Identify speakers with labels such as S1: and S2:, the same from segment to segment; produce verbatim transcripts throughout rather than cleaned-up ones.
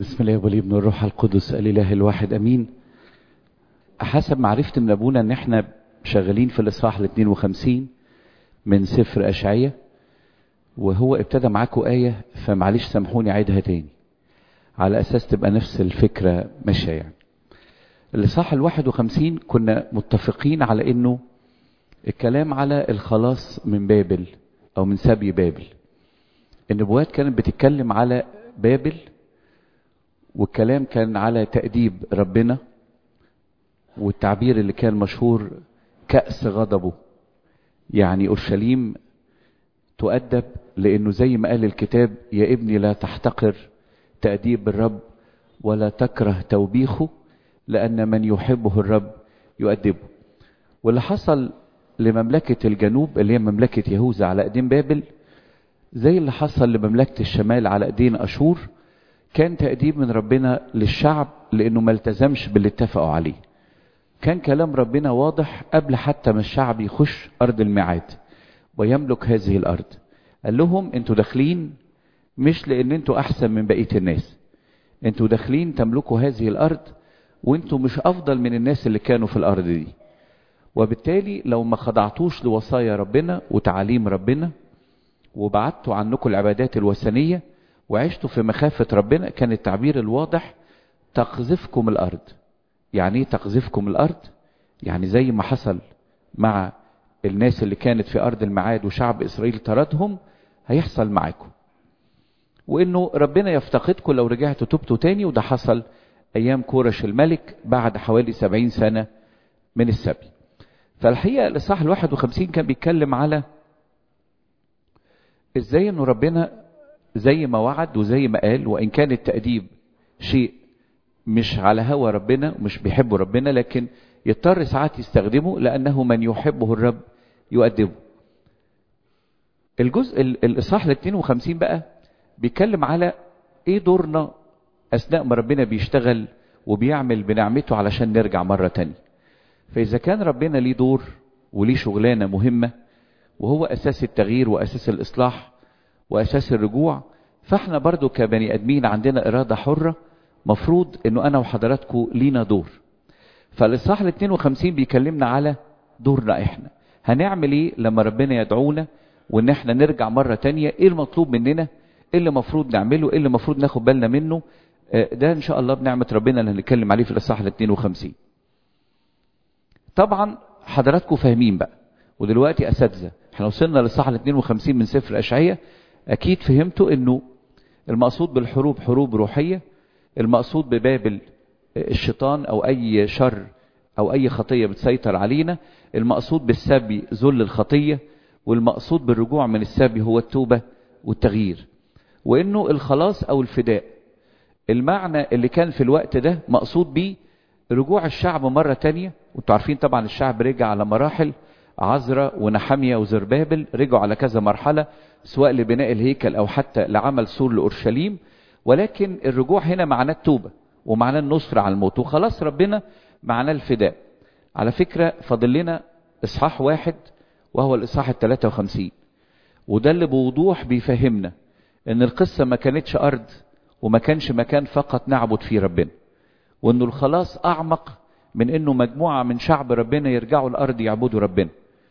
S1: بسم الله والابن والروح القدس الاله الواحد امين. حسب معرفتي من ابونا ان احنا شغالين في الاصحاح الاثنين وخمسين من سفر اشعياء، وهو ابتدى معاكم آية، فمعلش سامحوني اعيدها تاني على اساس تبقى نفس الفكرة ماشية. يعني الاصحاح الواحد وخمسين كنا متفقين على انه الكلام على الخلاص من بابل او من سبي بابل. النبوات كانت بتتكلم على بابل، والكلام كان على تأديب ربنا، والتعبير اللي كان مشهور كأس غضبه. يعني أورشليم تؤدب لأنه زي ما قال الكتاب: يا ابني لا تحتقر تأديب الرب ولا تكره توبيخه، لأن من يحبه الرب يؤدبه. واللي حصل لمملكة الجنوب اللي هي مملكة يهوذا على ايدين بابل، زي اللي حصل لمملكة الشمال على ايدين أشور، كان تأديب من ربنا للشعب لأنه ما التزمش باللي اتفقوا عليه. كان كلام ربنا واضح قبل حتى ما الشعب يخش أرض الميعاد ويملك هذه الأرض. قال لهم: انتوا داخلين مش لأن انتوا أحسن من بقية الناس، انتوا داخلين تملكوا هذه الأرض وانتوا مش أفضل من الناس اللي كانوا في الأرض دي. وبالتالي لو ما خضعتوش لوصايا ربنا وتعاليم ربنا وبعدتوا عنكم العبادات الوثنية وعشتوا في مخافة ربنا، كان التعبير الواضح تقذفكم الأرض. يعني ايه تقذفكم الأرض؟ يعني زي ما حصل مع الناس اللي كانت في أرض الميعاد وشعب إسرائيل طردهم، هيحصل معاكم، وإنه ربنا يفتقدكم لو رجعتوا تبتوا تاني. وده حصل أيام كورش الملك بعد حوالي سبعين سنة من السبي. فالحقيقة الإصحاح الواحد وخمسين كان بيتكلم على إزاي إنه ربنا زي ما وعد وزي ما قال، وإن كان التأديب شيء مش على هوى ربنا ومش بيحبه ربنا، لكن يضطر ساعات يستخدمه لأنه من يحبه الرب يؤدبه. الجزء الإصحاح الاثنين وخمسين بقى بيتكلم على إيه دورنا أثناء ما ربنا بيشتغل وبيعمل بنعمته علشان نرجع مرة تانية. فإذا كان ربنا ليه دور وليه شغلانة مهمة، وهو أساس التغيير وأساس الإصلاح وأساس الرجوع، فإحنا برضو كبني أدمين عندنا إرادة حرة، مفروض إنه أنا وحضراتكم لينا دور. فالإصحاح الاثنين وخمسين بيكلمنا على دورنا إحنا، هنعمل إيه لما ربنا يدعونا وإن إحنا نرجع مرة تانية. إيه المطلوب مننا؟ إيه اللي مفروض نعمله؟ إيه اللي مفروض ناخد بالنا منه؟ ده إن شاء الله بنعمة ربنا اللي هنتكلم عليه في الإصحاح الاثنين وخمسين. طبعا حضراتكم فاهمين بقى، ودلوقتي أساتذة، احنا وصلنا للإصحاح الاثنين وخمسين من سفر أشعياء. أكيد فهمتوا إنه المقصود بالحروب حروب روحية، المقصود ببابل الشيطان أو أي شر أو أي خطية بتسيطر علينا، المقصود بالسبي ذل الخطية، والمقصود بالرجوع من السبي هو التوبة والتغيير، وإنه الخلاص أو الفداء. المعنى اللي كان في الوقت ده مقصود بيه رجوع الشعب مرة تانية. وانتوا عارفين طبعا الشعب رجع على مراحل، عزرا ونحمية وزربابل رجعوا على كذا مرحلة، سواء لبناء الهيكل أو حتى لعمل سور لأورشليم. ولكن الرجوع هنا معناه التوبة ومعناه النصر على الموت، وخلاص ربنا معناه الفداء. على فكرة فاضل لنا إصحاح واحد وهو الإصحاح الثلاثة وخمسين، وده اللي بوضوح بيفهمنا إن القصة ما كانتش أرض وما كانش مكان فقط نعبد فيه ربنا، وإنه الخلاص أعمق من إنه مجموعة من شعب ربنا يرجعوا الأرض يعبدوا ربنا.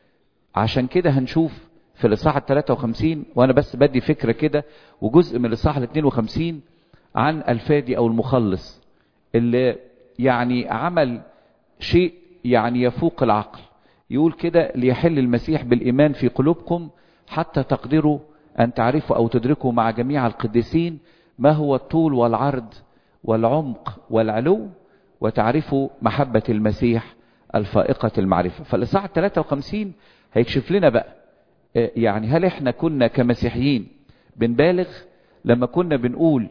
S1: عشان كده هنشوف في الإصحاح الثلاثة وخمسين، وأنا بس بدي فكرة كده، وجزء من الإصحاح الاثنين وخمسين عن الفادي أو المخلص اللي يعني عمل شيء يعني يفوق العقل. يقول كده: ليحل المسيح بالإيمان في قلوبكم حتى تقدروا أن تعرفوا أو تدركوا مع جميع القديسين ما هو الطول والعرض والعمق والعلو، وتعرفوا محبة المسيح الفائقة المعرفة. فالإصحاح الثلاثة وخمسين هيكشف لنا بقى يعني هل احنا كنا كمسيحيين بنبالغ لما كنا بنقول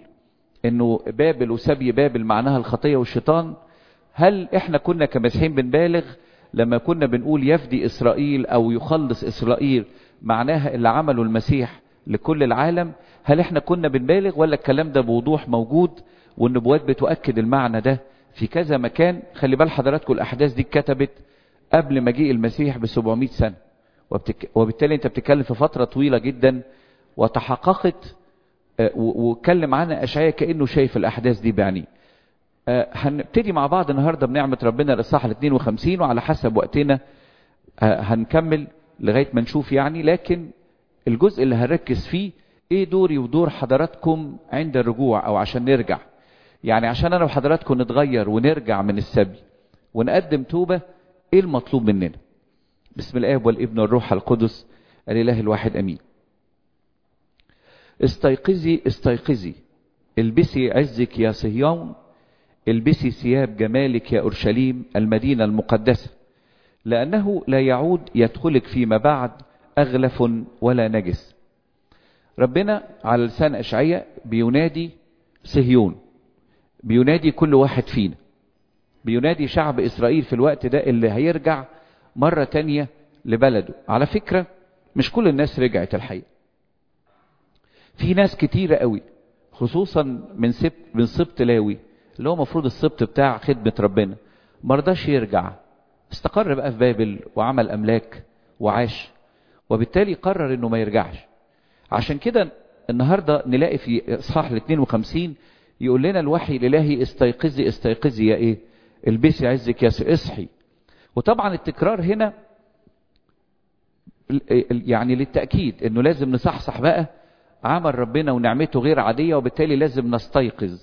S1: انه بابل وسبي بابل معناها الخطية والشيطان؟ هل احنا كنا كمسيحيين بنبالغ لما كنا بنقول يفدي إسرائيل أو يخلص إسرائيل معناها اللي عمله المسيح لكل العالم؟ هل احنا كنا بنبالغ ولا الكلام ده بوضوح موجود والنبوات بتؤكد المعنى ده في كذا مكان؟ خلي بال حضراتكم الأحداث دي اتكتبت قبل مجيء المسيح بسبعمائة سنة، وبالتالي انت بتتكلم في فترة طويلة جدا، وتحققت واتكلم عنها اشعياء كانه شايف الاحداث دي بعينيه. هنبتدي مع بعض النهارده بنعمه ربنا الاصحاح الاثنين وخمسين، وعلى حسب وقتنا هنكمل لغايه ما نشوف يعني. لكن الجزء اللي هنركز فيه ايه دوري ودور حضراتكم عند الرجوع او عشان نرجع، يعني عشان انا وحضراتكم نتغير ونرجع من السبي ونقدم توبه، ايه المطلوب مننا؟ بسم الاب والابن والروح القدس الاله الواحد امين. استيقظي استيقظي، البسي عزك يا صهيون، البسي ثياب جمالك يا اورشليم المدينه المقدسه، لانه لا يعود يدخلك فيما بعد اغلف ولا نجس. ربنا على لسان اشعياء بينادي صهيون، بينادي كل واحد فينا، بينادي شعب اسرائيل في الوقت ده اللي هيرجع مرة تانية لبلده. على فكرة مش كل الناس رجعت الحقيقة، في ناس كتيرة قوي خصوصا من سبت من سبط لاوي اللي هو مفروض السبط بتاع خدمة ربنا، مرضاش يرجع، استقر بقى في بابل وعمل املاك وعاش، وبالتالي قرر انه ما يرجعش. عشان كده النهاردة نلاقي في اصحاح الاثنين وخمسين يقول لنا الوحي الالهي استيقظي استيقظي يا ايه، البسي عزك يا اصحي. وطبعا التكرار هنا يعني للتأكيد انه لازم نصحصح بقى عمل ربنا ونعمته غير عادية، وبالتالي لازم نستيقظ.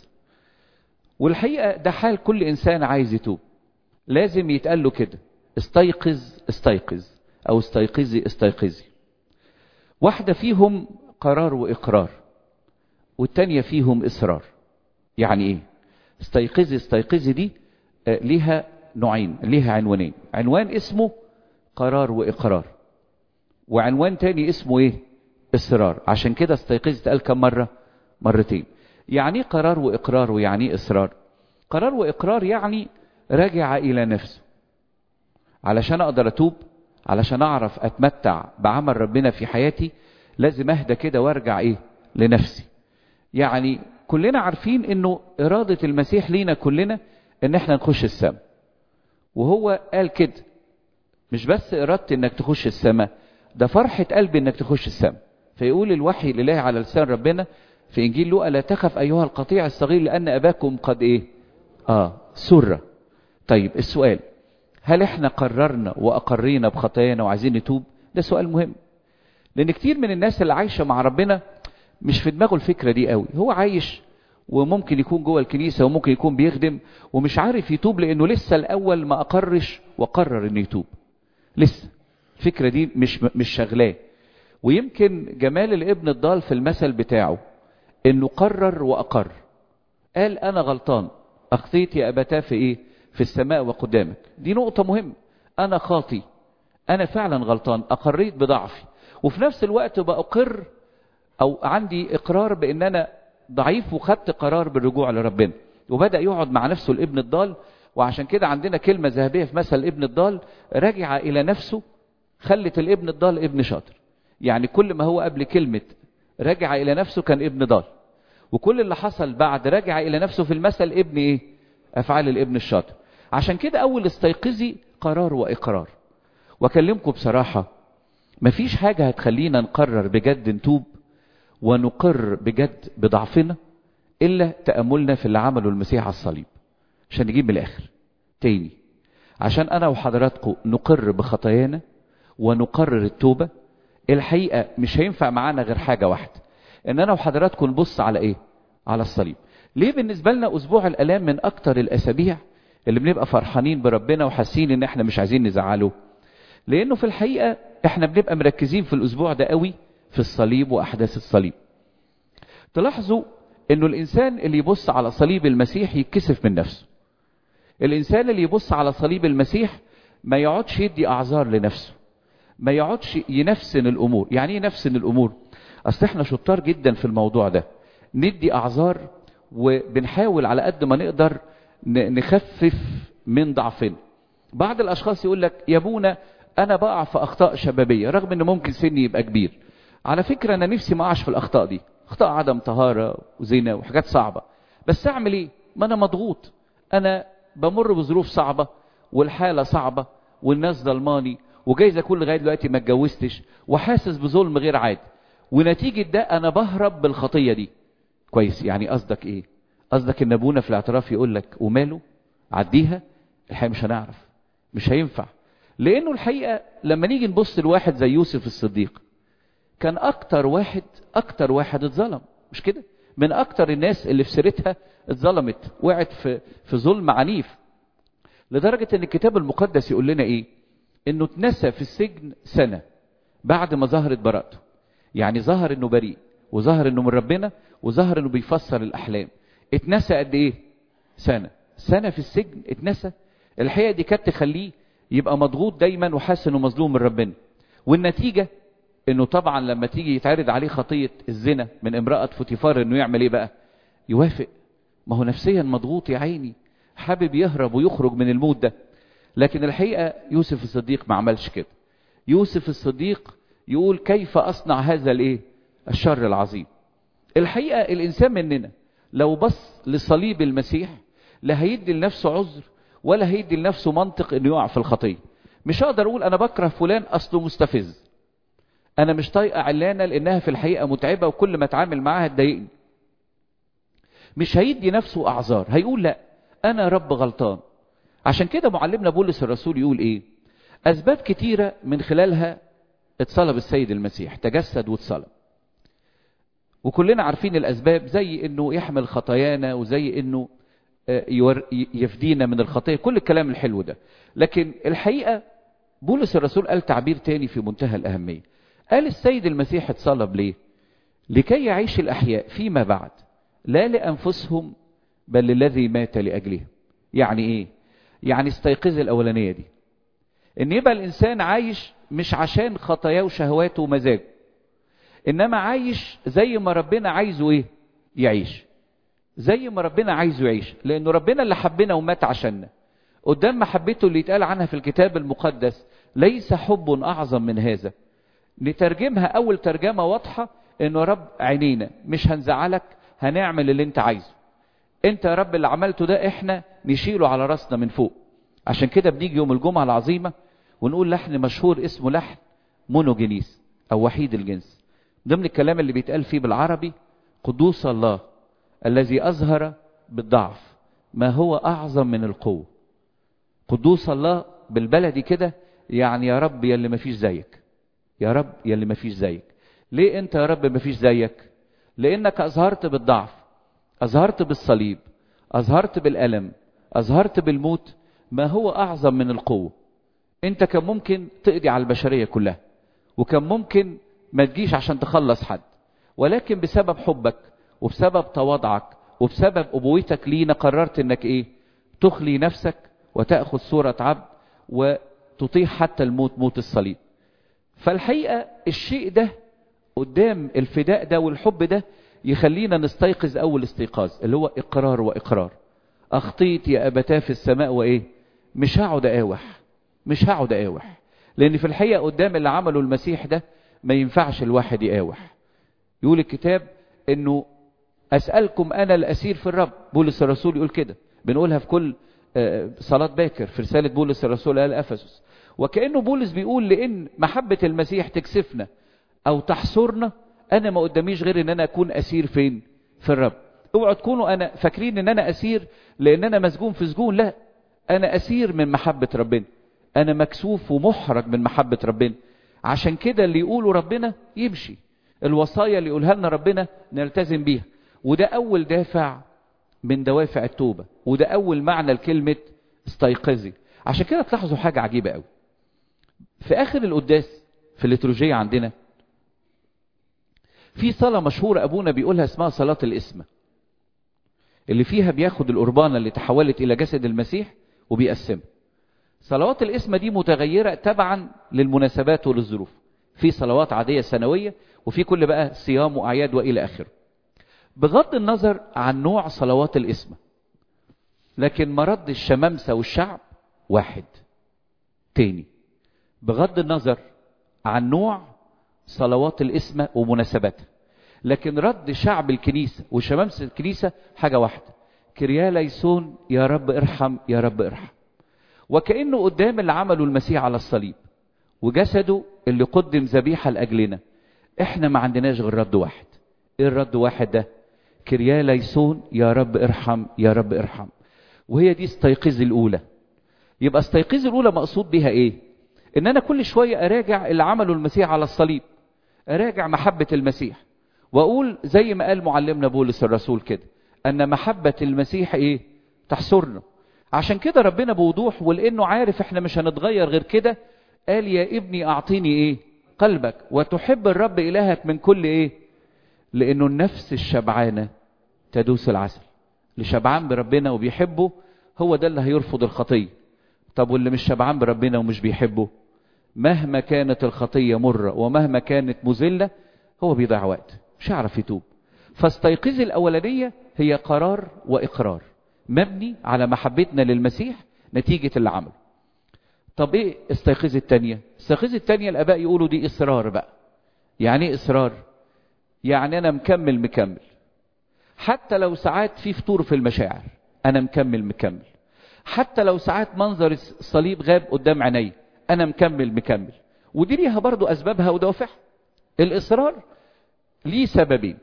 S1: والحقيقة ده حال كل انسان عايز يتوب، لازم يتقال له كده استيقظ استيقظ او استيقظي استيقظي. واحدة فيهم قرار واقرار، والتانية فيهم اصرار. يعني ايه استيقظي استيقظي دي؟ آه ليها نوعين، ليها عنوانين، عنوان اسمه قرار واقرار، وعنوان تاني اسمه ايه؟ اصرار. عشان كده استيقظي تقال كم مرة؟ مرتين. يعني قرار واقرار ويعني اصرار. قرار واقرار يعني راجع الى نفسه، علشان اقدر اتوب، علشان اعرف اتمتع بعمل ربنا في حياتي لازم اهدى كده وارجع ايه؟ لنفسي. يعني كلنا عارفين انه ارادة المسيح لينا كلنا ان احنا نخش السماء، وهو قال كده مش بس ارادتي انك تخش السماء، ده فرحة قلبي انك تخش السماء. فيقول الوحي الالهي على لسان ربنا في انجيل لوقا لا تخف ايها القطيع الصغير لان اباكم قد ايه؟ اه سرة. طيب السؤال، هل احنا قررنا واقرينا بخطايانا وعايزين نتوب؟ ده سؤال مهم، لان كتير من الناس اللي عايشة مع ربنا مش في دماغه الفكرة دي قوي. هو عايش وممكن يكون جوه الكنيسة وممكن يكون بيخدم ومش عارف يتوب لانه لسه الاول ما اقرش وقرر انه يتوب، لسه الفكرة دي مش مش شغلاه. ويمكن جمال الابن الضال في المثل بتاعه انه قرر واقر، قال انا غلطان، اخطيت يا ابتاه في ايه؟ في السماء وقدامك. دي نقطة مهمة، انا خاطي، انا فعلا غلطان، اقريت بضعفي، وفي نفس الوقت بأقر او عندي اقرار بان انا ضعيف، وخدت قرار بالرجوع لربنا. وبدأ يقعد مع نفسه الابن الضال. وعشان كده عندنا كلمة ذهبية في مثل الابن الضال، رجع الى نفسه، خلت الابن الضال ابن شاطر. يعني كل ما هو قبل كلمة رجع الى نفسه كان ابن ضال، وكل اللي حصل بعد رجع الى نفسه في المثل ابن ايه؟ افعال الابن الشاطر. عشان كده اول استيقظي قرار واقرار. واكلمكم بصراحة، مفيش حاجة هتخلينا نقرر بجد نتوب ونقر بجد بضعفنا الا تأملنا في اللي عمله المسيح على الصليب. عشان نجيب من الاخر تاني، عشان انا وحضراتكم نقر بخطايانا ونقرر التوبة، الحقيقة مش هينفع معانا غير حاجة واحدة، ان انا وحضراتكم نبص على ايه؟ على الصليب. ليه بالنسبة لنا اسبوع الالام من اكتر الاسابيع اللي بنبقى فرحانين بربنا وحاسين ان احنا مش عايزين نزعله؟ لانه في الحقيقة احنا بنبقى مركزين في الاسبوع ده قوي في الصليب واحداث الصليب. تلاحظوا انه الانسان اللي يبص على صليب المسيح يتكسف من نفسه. الانسان اللي يبص على صليب المسيح ما يقعدش يدي اعذار لنفسه، ما يقعدش ينفسن الامور. يعني ايه نفسن الامور؟ اصل احنا شطار جدا في الموضوع ده، ندي اعذار وبنحاول على قد ما نقدر نخفف من ضعفنا. بعض الاشخاص يقول لك يا ابونا انا بقع في اخطاء شبابيه رغم ان ممكن سني يبقى كبير. على فكره انا نفسي ما اقعش في الاخطاء دي، اخطاء عدم طهاره وزنا وحاجات صعبه، بس اعمل ايه؟ ما انا مضغوط، انا بمر بظروف صعبه والحاله صعبه والناس ظلماني، وجايز اكون لغايه دلوقتي ما اتجوزتش وحاسس بظلم غير عادي، ونتيجه ده انا بهرب بالخطيه دي. كويس، يعني قصدك ايه؟ قصدك ان ابونا في الاعتراف يقول لك وماله عديها؟ الحقيقة مش هنعرف، مش هينفع. لانه الحقيقة لما نيجي نبص لواحد زي يوسف الصديق، كان اكتر واحد اكتر واحد اتظلم، مش كده؟ من اكتر الناس اللي في سيرتها اتظلمت، وقعت في في ظلم عنيف، لدرجة ان الكتاب المقدس يقول لنا ايه؟ انه اتنسى في السجن سنة بعد ما ظهرت براءته. يعني ظهر انه بريء، وظهر انه من ربنا، وظهر انه بيفسر الاحلام. اتنسى قد ايه؟ سنة. سنة في السجن اتنسى. الحقيقة دي كانت تخليه يبقى مضغوط دايما وحاسس انه مظلوم من ربنا. والنتيجة انه طبعا لما تيجي يتعرض عليه خطية الزنا من امرأة فوتيفار، انه يعمل ايه بقى؟ يوافق. ما هو نفسيا مضغوط يا عيني، حابب يهرب ويخرج من الموت ده. لكن الحقيقة يوسف الصديق ما عملش كده. يوسف الصديق يقول كيف أصنع هذا الايه؟ الشر العظيم. الحقيقة الإنسان مننا لو بص لصليب المسيح لا هيدي لنفسه عذر ولا هيدي لنفسه منطق انه يقع في الخطية. مش هقدر اقول انا بكره فلان اصله مستفز، انا مش طايقه علانة لانها في الحقيقة متعبة وكل ما اتعامل معاها تضايقني. مش هيدي نفسه اعذار، هيقول لا انا رب غلطان. عشان كده معلمنا بولس الرسول يقول ايه؟ اسباب كتيرة من خلالها اتصلب السيد المسيح، تجسد واتصلب. وكلنا عارفين الاسباب، زي انه يحمل خطايانا، وزي انه يفدينا من الخطية، كل الكلام الحلو ده. لكن الحقيقة بولس الرسول قال تعبير تاني في منتهى الأهمية. قال السيد المسيح اتصلب ليه؟ لكي يعيش الأحياء فيما بعد لا لأنفسهم بل للذي مات لأجلهم. يعني ايه؟ يعني استيقظ الأولانية دي، ان يبقى الإنسان عايش مش عشان خطاياه وشهواته ومزاجه، إنما عايش زي ما ربنا عايزه ايه؟ يعيش زي ما ربنا عايزه يعيش، لأنه ربنا اللي حبنا ومات عشاننا. قدام محبته اللي يتقال عنها في الكتاب المقدس ليس حب أعظم من هذا. نترجمها أول ترجمة واضحة، إنه رب عينينا مش هنزعلك، هنعمل اللي انت عايزه. انت يا رب اللي عملته ده احنا نشيله على راسنا من فوق. عشان كده بنيجي يوم الجمعة العظيمة ونقول لحن مشهور اسمه لحن مونوجينيس أو وحيد الجنس. ضمن الكلام اللي بيتقال فيه بالعربي: قدوس الله الذي أظهر بالضعف ما هو أعظم من القوة. قدوس الله بالبلدي كده يعني يا رب يلي ما فيش زيك، يا رب يلي ما فيش زيك. ليه انت يا رب ما فيش زيك؟ لانك اظهرت بالضعف، اظهرت بالصليب، اظهرت بالألم، اظهرت بالموت ما هو اعظم من القوة. انت كان ممكن تقضي على البشرية كلها، وكان ممكن ما تجيش عشان تخلص حد، ولكن بسبب حبك وبسبب تواضعك وبسبب أبوتك لينا قررت انك ايه؟ تخلي نفسك وتأخذ صورة عبد وتطيح حتى الموت، موت الصليب. فالحقيقة الشيء ده قدام الفداء ده والحب ده يخلينا نستيقظ أول استيقاظ، اللي هو إقرار وإقرار. أخطيت يا أبتاه في السماء وإيه؟ مش هقعد أقاوح، مش هقعد أقاوح، لأن في الحقيقة قدام اللي عمله المسيح ده ما ينفعش الواحد يقاوح. يقول الكتاب إنه أسألكم أنا الأسير في الرب. بولس الرسول يقول كده، بنقولها في كل صلاة باكر في رسالة بولس الرسول آل أفسس. وكأنه بولس بيقول لأن محبة المسيح تكسفنا أو تحصرنا، أنا ما قداميش غير أن أنا أكون أسير فين؟ في الرب. اوعوا تكونوا أنا فاكرين أن أنا أسير لأن أنا مسجون في سجون، لا، أنا أسير من محبة ربنا، أنا مكسوف ومحرج من محبة ربنا. عشان كده اللي يقولوا ربنا يمشي، الوصايا اللي يقولها لنا ربنا نلتزم بيها. وده أول دافع من دوافع التوبة، وده أول معنى لكلمة استيقظي. عشان كده تلاحظوا حاجة عجيبة قوي في آخر القداس في الليتورجية عندنا، في صلاة مشهورة أبونا بيقولها اسمها صلاة الإسمة، اللي فيها بياخد القربانة اللي تحولت إلى جسد المسيح وبيقسمها. صلوات الإسمة دي متغيرة تبعا للمناسبات وللظروف، في صلوات عادية سنوية، وفي كل بقى صيام وأعياد وإلى آخره. بغض النظر عن نوع صلوات الإسمة، لكن مرد الشمامسة والشعب واحد تاني، بغض النظر عن نوع صلوات الإسمة ومناسباتها، لكن رد شعب الكنيسة وشمامسة الكنيسة حاجة واحدة: كريا ليسون، يا رب ارحم، يا رب ارحم. وكأنه قدام اللي عمله المسيح على الصليب وجسده اللي قدم ذبيحة لأجلنا، احنا ما عندناش غير رد واحد. ايه الرد واحد ده؟ كريا ليسون، يا رب ارحم يا رب ارحم. وهي دي استيقظ الأولى. يبقى استيقظ الأولى مقصود بها إيه؟ إن أنا كل شوية أراجع اللي عمله المسيح على الصليب، أراجع محبة المسيح، وأقول زي ما قال معلمنا بولس الرسول كده، أن محبة المسيح إيه؟ تحصرنا. عشان كده ربنا بوضوح، ولأنه عارف إحنا مش هنتغير غير كده، قال يا ابني أعطيني إيه؟ قلبك، وتحب الرب إلهك من كل إيه؟ لأنه النفس الشبعانة تدوس العسل. اللي شبعان بربنا وبيحبه هو ده اللي هيرفض الخطية. طب واللي مش شبعان بربنا ومش بيحبه، مهما كانت الخطية مرة ومهما كانت مذلة هو بيضيع وقت، مش هيعرف يتوب. فاستيقظ الأولانية هي قرار وإقرار مبني على محبتنا للمسيح نتيجة اللي عمله. طب ايه استيقظ التانية؟ استيقظ التانية الآباء يقولوا دي إصرار بقى. يعني ايه إصرار؟ يعني أنا مكمل مكمل حتى لو ساعات في فتور في المشاعر، أنا مكمل مكمل حتى لو ساعات منظر الصليب غاب قدام عيني، أنا مكمل مكمل. ودي ليها برضو أسبابها ودوافعها. الإصرار ليه سببين.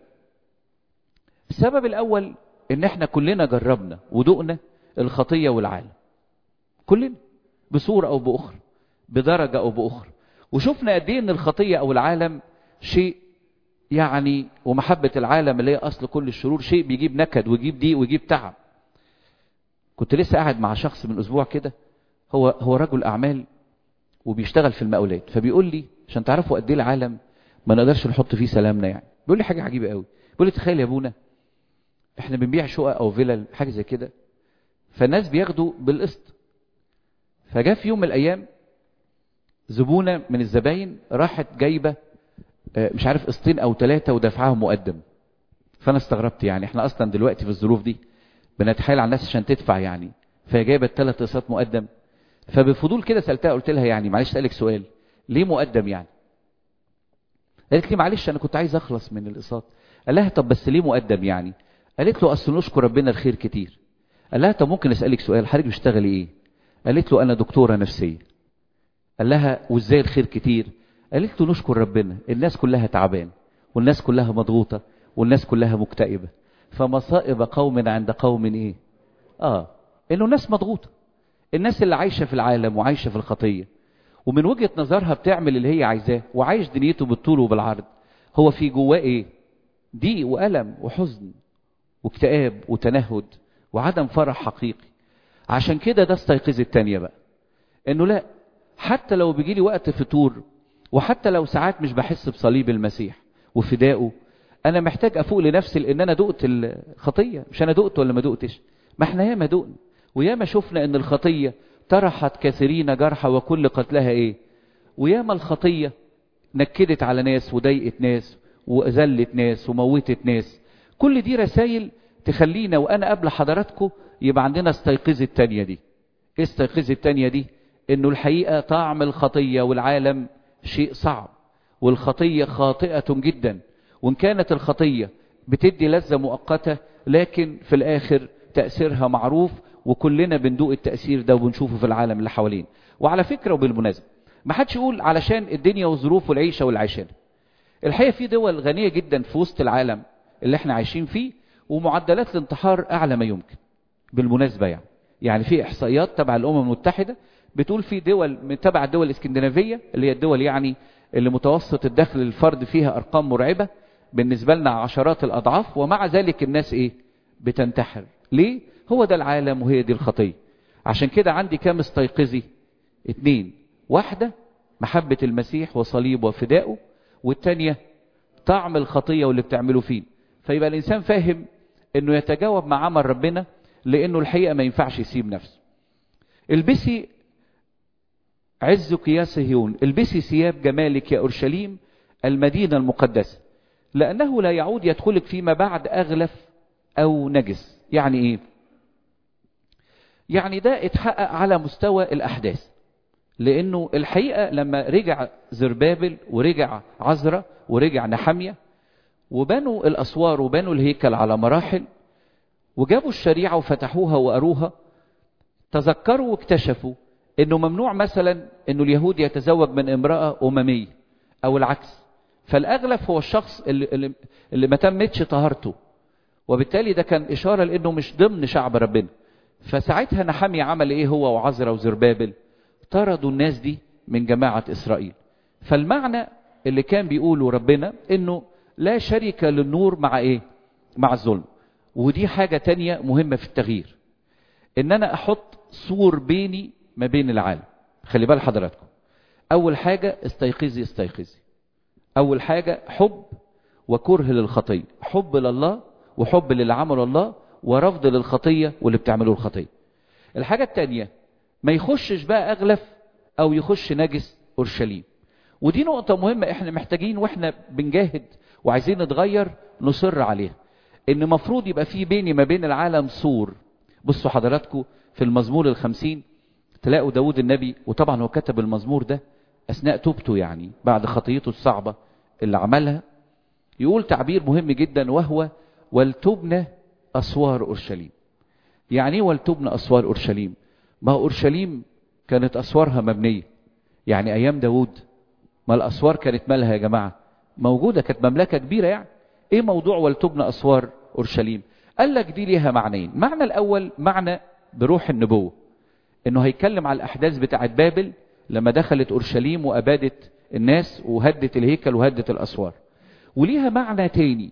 S1: السبب الأول إن احنا كلنا جربنا ودقنا الخطية والعالم، كلنا بصورة أو بأخرى، بدرجة أو بأخرى، وشفنا قد ايه إن الخطية أو العالم شيء يعني، ومحبة العالم اللي هي أصل كل الشرور شيء بيجيب نكد ويجيب ضيق ويجيب تعب. كنت لسه قاعد مع شخص من أسبوع كده، هو هو رجل أعمال وبيشتغل في المقاولات، فبيقول لي عشان تعرفوا قد ايه العالم ما نقدرش نحط فيه سلامنا يعني. بيقول لي حاجة عجيبة قوي، بيقول لي تخيل يا ابونا احنا بنبيع شقق أو فيلل حاجة زي كده، فالناس بياخدوا بالقسط. فجاء في يوم من الأيام زبونة من الزباين راحت جايبة مش عارف قسطين أو ثلاثة ودفعهم مقدم. فأنا استغربت، يعني احنا أصلا دلوقتي في الظروف دي بنتحايل على الناس عشان تدفع يعني، فهي جايبة ثلاث قسط مقدم. فبفضول كده سألتها، قلت لها يعني معلش أسألك سؤال، ليه مقدم يعني؟ قالت لي معلش أنا كنت عايز أخلص من القسط. قال لها طب بس ليه مقدم يعني؟ قالت له أصل نشكر ربنا الخير كتير. قال لها طب ممكن أسألك سؤال، حضرتك بتشتغلي إيه؟ قالت له أنا دكتورة نفسية. قال لها وإزاي الخير كتير؟ قالت له نشكر ربنا، الناس كلها تعبان والناس كلها مضغوطة والناس كلها مكتئبة، فمصائب قوم عند قوم إيه؟ آه إنه الناس مضغوطة، الناس اللي عايشة في العالم وعايشة في الخطية ومن وجهة نظرها بتعمل اللي هي عايزاه وعايش دنيته بالطول وبالعرض، هو في جواه إيه؟ ضيق وألم وحزن واكتئاب وتنهد وعدم فرح حقيقي. عشان كده ده استيقظ التانية بقى، إنه لا، حتى لو بيجي لي وقت فتور وحتى لو ساعات مش بحس بصليب المسيح وفدائه، أنا محتاج أفوق لنفسي لأن أنا دقت الخطية. مش أنا دقت ولا ما دقتش؟ ما احنا ياما دقنا وياما شفنا إن الخطية طرحت كثيرين جرحى وكل قتلها إيه؟ وياما الخطية نكدت على ناس وضايقت ناس وأذلت ناس وموتت ناس. كل دي رسائل تخلينا وأنا قبل حضراتكم يبقى عندنا استيقظ التانية دي. إيه استيقظ التانية دي؟ إنه الحقيقة طعم الخطية والعالم شيء صعب، والخطية خاطئة جدا، وإن كانت الخطية بتدي لذة مؤقتة لكن في الآخر تأثيرها معروف، وكلنا بندوق التأثير ده وبنشوفه في العالم اللي حوالين. وعلى فكرة وبالمناسبة ما حدش يقول علشان الدنيا وظروف والعيشة والعيشان. الحقيقة في دول غنية جدا في وسط العالم اللي احنا عايشين فيه ومعدلات الانتحار أعلى ما يمكن. بالمناسبة يعني يعني في إحصائيات تبع الأمم المتحدة بتقول في دول من تبع الدول الإسكندنافية اللي هي الدول يعني اللي متوسط الدخل للفرد فيها أرقام مرعبة بالنسبة لنا عشرات الأضعاف، ومع ذلك الناس إيه؟ بتنتحر. ليه؟ هو ده العالم وهي دي الخطية. عشان كده عندي كام استيقظي؟ اتنين. واحدة محبة المسيح وصليب وفدائه، والتانية طعم الخطية واللي بتعمله فيه. فيبقى الإنسان فاهم إنه يتجاوب مع عمل ربنا، لأنه الحقيقة ما ينفعش يسيب نفسه. البسي عزك يا صهيون، البسي ثياب جمالك يا أورشليم المدينة المقدسة، لأنه لا يعود يدخلك فيما بعد أغلف أو نجس. يعني إيه؟ يعني ده اتحقق على مستوى الأحداث، لأنه الحقيقة لما رجع زربابل ورجع عزرا ورجع نحمية وبنوا الأسوار وبنوا الهيكل على مراحل وجابوا الشريعة وفتحوها وقروها، تذكروا واكتشفوا انه ممنوع مثلا انه اليهود يتزوج من امرأة أممية او العكس. فالأغلب هو الشخص اللي, اللي ما تمتش طهارته وبالتالي ده كان إشارة لأنه مش ضمن شعب ربنا. فساعتها نحميا عمل إيه هو وعزرا وزربابل؟ طردوا الناس دي من جماعة إسرائيل. فالمعنى اللي كان بيقوله ربنا إنه لا شريك للنور مع إيه؟ مع الظلم. ودي حاجة تانية مهمة في التغيير، إن أنا أحط سور بيني ما بين العالم. خلي بال حضراتكم، أول حاجة استيقظي استيقظي. أول حاجة حب وكره للخطية، حب لله وحب للي عمله الله ورفض للخطية واللي بتعمله الخطية. الحاجة التانية ما يخشش بقى أغلف أو يخش نجس أورشليم. ودي نقطة مهمة احنا محتاجين واحنا بنجاهد وعايزين نتغير نصر عليها، ان مفروض يبقى في بيني ما بين العالم سور. بصوا حضراتكم في المزمور الخمسين تلاقوا داود النبي، وطبعا هو كتب المزمور ده أثناء توبته، يعني بعد خطيته الصعبة اللي عملها، يقول تعبير مهم جدا وهو ولتبنى أسوار أورشليم. يعني ايه ولتبنى أسوار أورشليم؟ ما أورشليم كانت أسوارها مبنية، يعني أيام داود ما الأسوار كانت مالها يا جماعة؟ موجودة، كانت مملكة كبيرة. يعني ايه موضوع ولتبنى أسوار أورشليم؟ قال لك دي ليها معنيين. معنى الأول معنى بروح النبوة، انه هيتكلم على الأحداث بتاعت بابل لما دخلت أورشليم وأبادت الناس وهدت الهيكل وهدت الأسوار. وليها معنى تاني،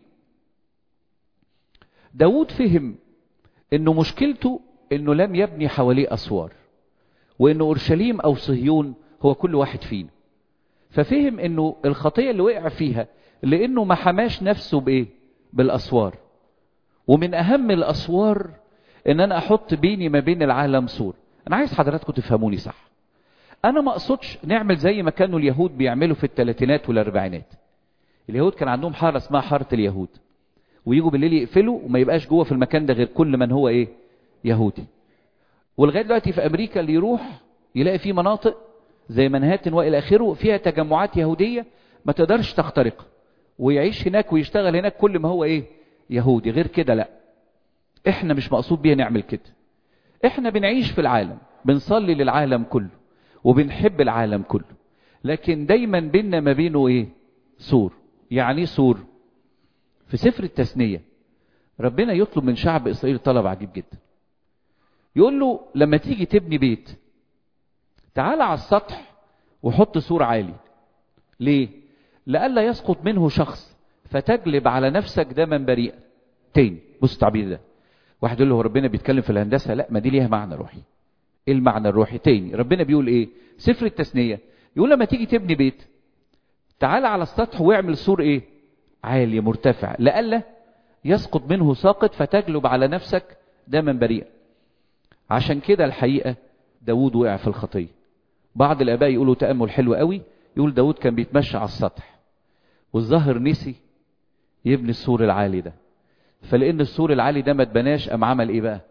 S1: داود فهم انه مشكلته انه لم يبني حواليه أسوار، وانه أورشليم أو صهيون هو كل واحد فينا. ففهم انه الخطية اللي وقع فيها لانه ما حماش نفسه بايه؟ بالأسوار. ومن اهم الأسوار ان انا احط بيني ما بين العالم سور. انا عايز حضراتكم تفهموني صح. انا ما اقصدش نعمل زي ما كانوا اليهود بيعملوا في الثلاثينات والاربعينات. اليهود كان عندهم حارة اسمها حارة اليهود، ويجوا بالليل يقفلوا وما يبقاش جوه في المكان ده غير كل من هو ايه؟ يهودي. ولغايه دلوقتي في امريكا اللي يروح يلاقي في مناطق زي منهاتن والى اخره فيها تجمعات يهوديه ما تقدرش تخترق، ويعيش هناك ويشتغل هناك كل ما هو ايه؟ يهودي. غير كده لا، احنا مش مقصود بيها نعمل كده. احنا بنعيش في العالم، بنصلي للعالم كله وبنحب العالم كله، لكن دايما بيننا ما بينه ايه؟ سور. يعني سور في سفر التثنية ربنا يطلب من شعب إسرائيل طلب عجيب جدا. يقول له لما تيجي تبني بيت تعال على السطح وحط سور عالي. ليه؟ لألا يسقط منه شخص فتجلب على نفسك دما بريئا. تاني بص التعبير ده، واحد يقول له ربنا بيتكلم في الهندسة، لا، ما دي ليها معنى روحي. ايه المعنى الروحي؟ تاني ربنا بيقول ايه؟ سفر التثنية يقول لما تيجي تبني بيت تعال على السطح واعمل سور ايه؟ عالي مرتفع، لألا يسقط منه ساقط فتجلب على نفسك دما بريئا. عشان كده الحقيقة داود وقع في الخطية. بعض الآباء يقولوا تأمل حلو قوي، يقول داود كان بيتمشى على السطح والظاهر نسي يبني السور العالي ده، فلأن السور العالي ده ما اتبناش قام عمل ايه بقى؟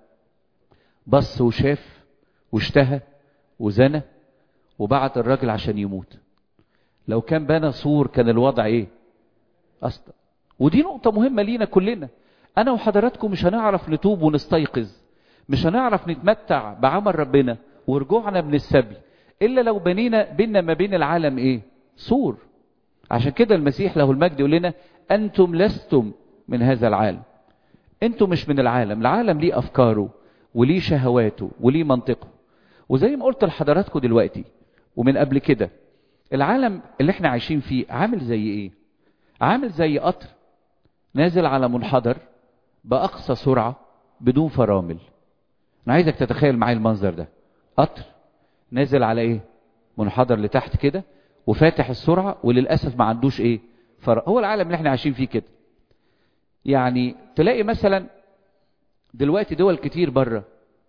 S1: بص وشاف واشتهى وزنى وبعت الراجل عشان يموت. لو كان بنى سور كان الوضع ايه؟ أصلا. ودي نقطة مهمة لينا كلنا. أنا وحضراتكم مش هنعرف نتوب ونستيقظ، مش هنعرف نتمتع بعمل ربنا ورجوعنا من السبي إلا لو بنينا بيننا ما بين العالم إيه؟ سور. عشان كده المسيح له المجد يقول لنا أنتم لستم من هذا العالم. أنتم مش من العالم. العالم ليه أفكاره وليه شهواته وليه منطقه. وزي ما قلت لحضراتكم دلوقتي ومن قبل كده، العالم اللي احنا عايشين فيه عامل زي إيه؟ عامل زي قطر نازل على منحدر بأقصى سرعة بدون فرامل. أنا عايزك تتخيل معايا المنظر ده، قطر نازل على إيه؟ منحدر لتحت كده وفاتح السرعة، وللأسف ما عندوش إيه؟ فرامل. هو العالم اللي احنا عايشين فيه كده. يعني تلاقي مثلا دلوقتي دول كتير بره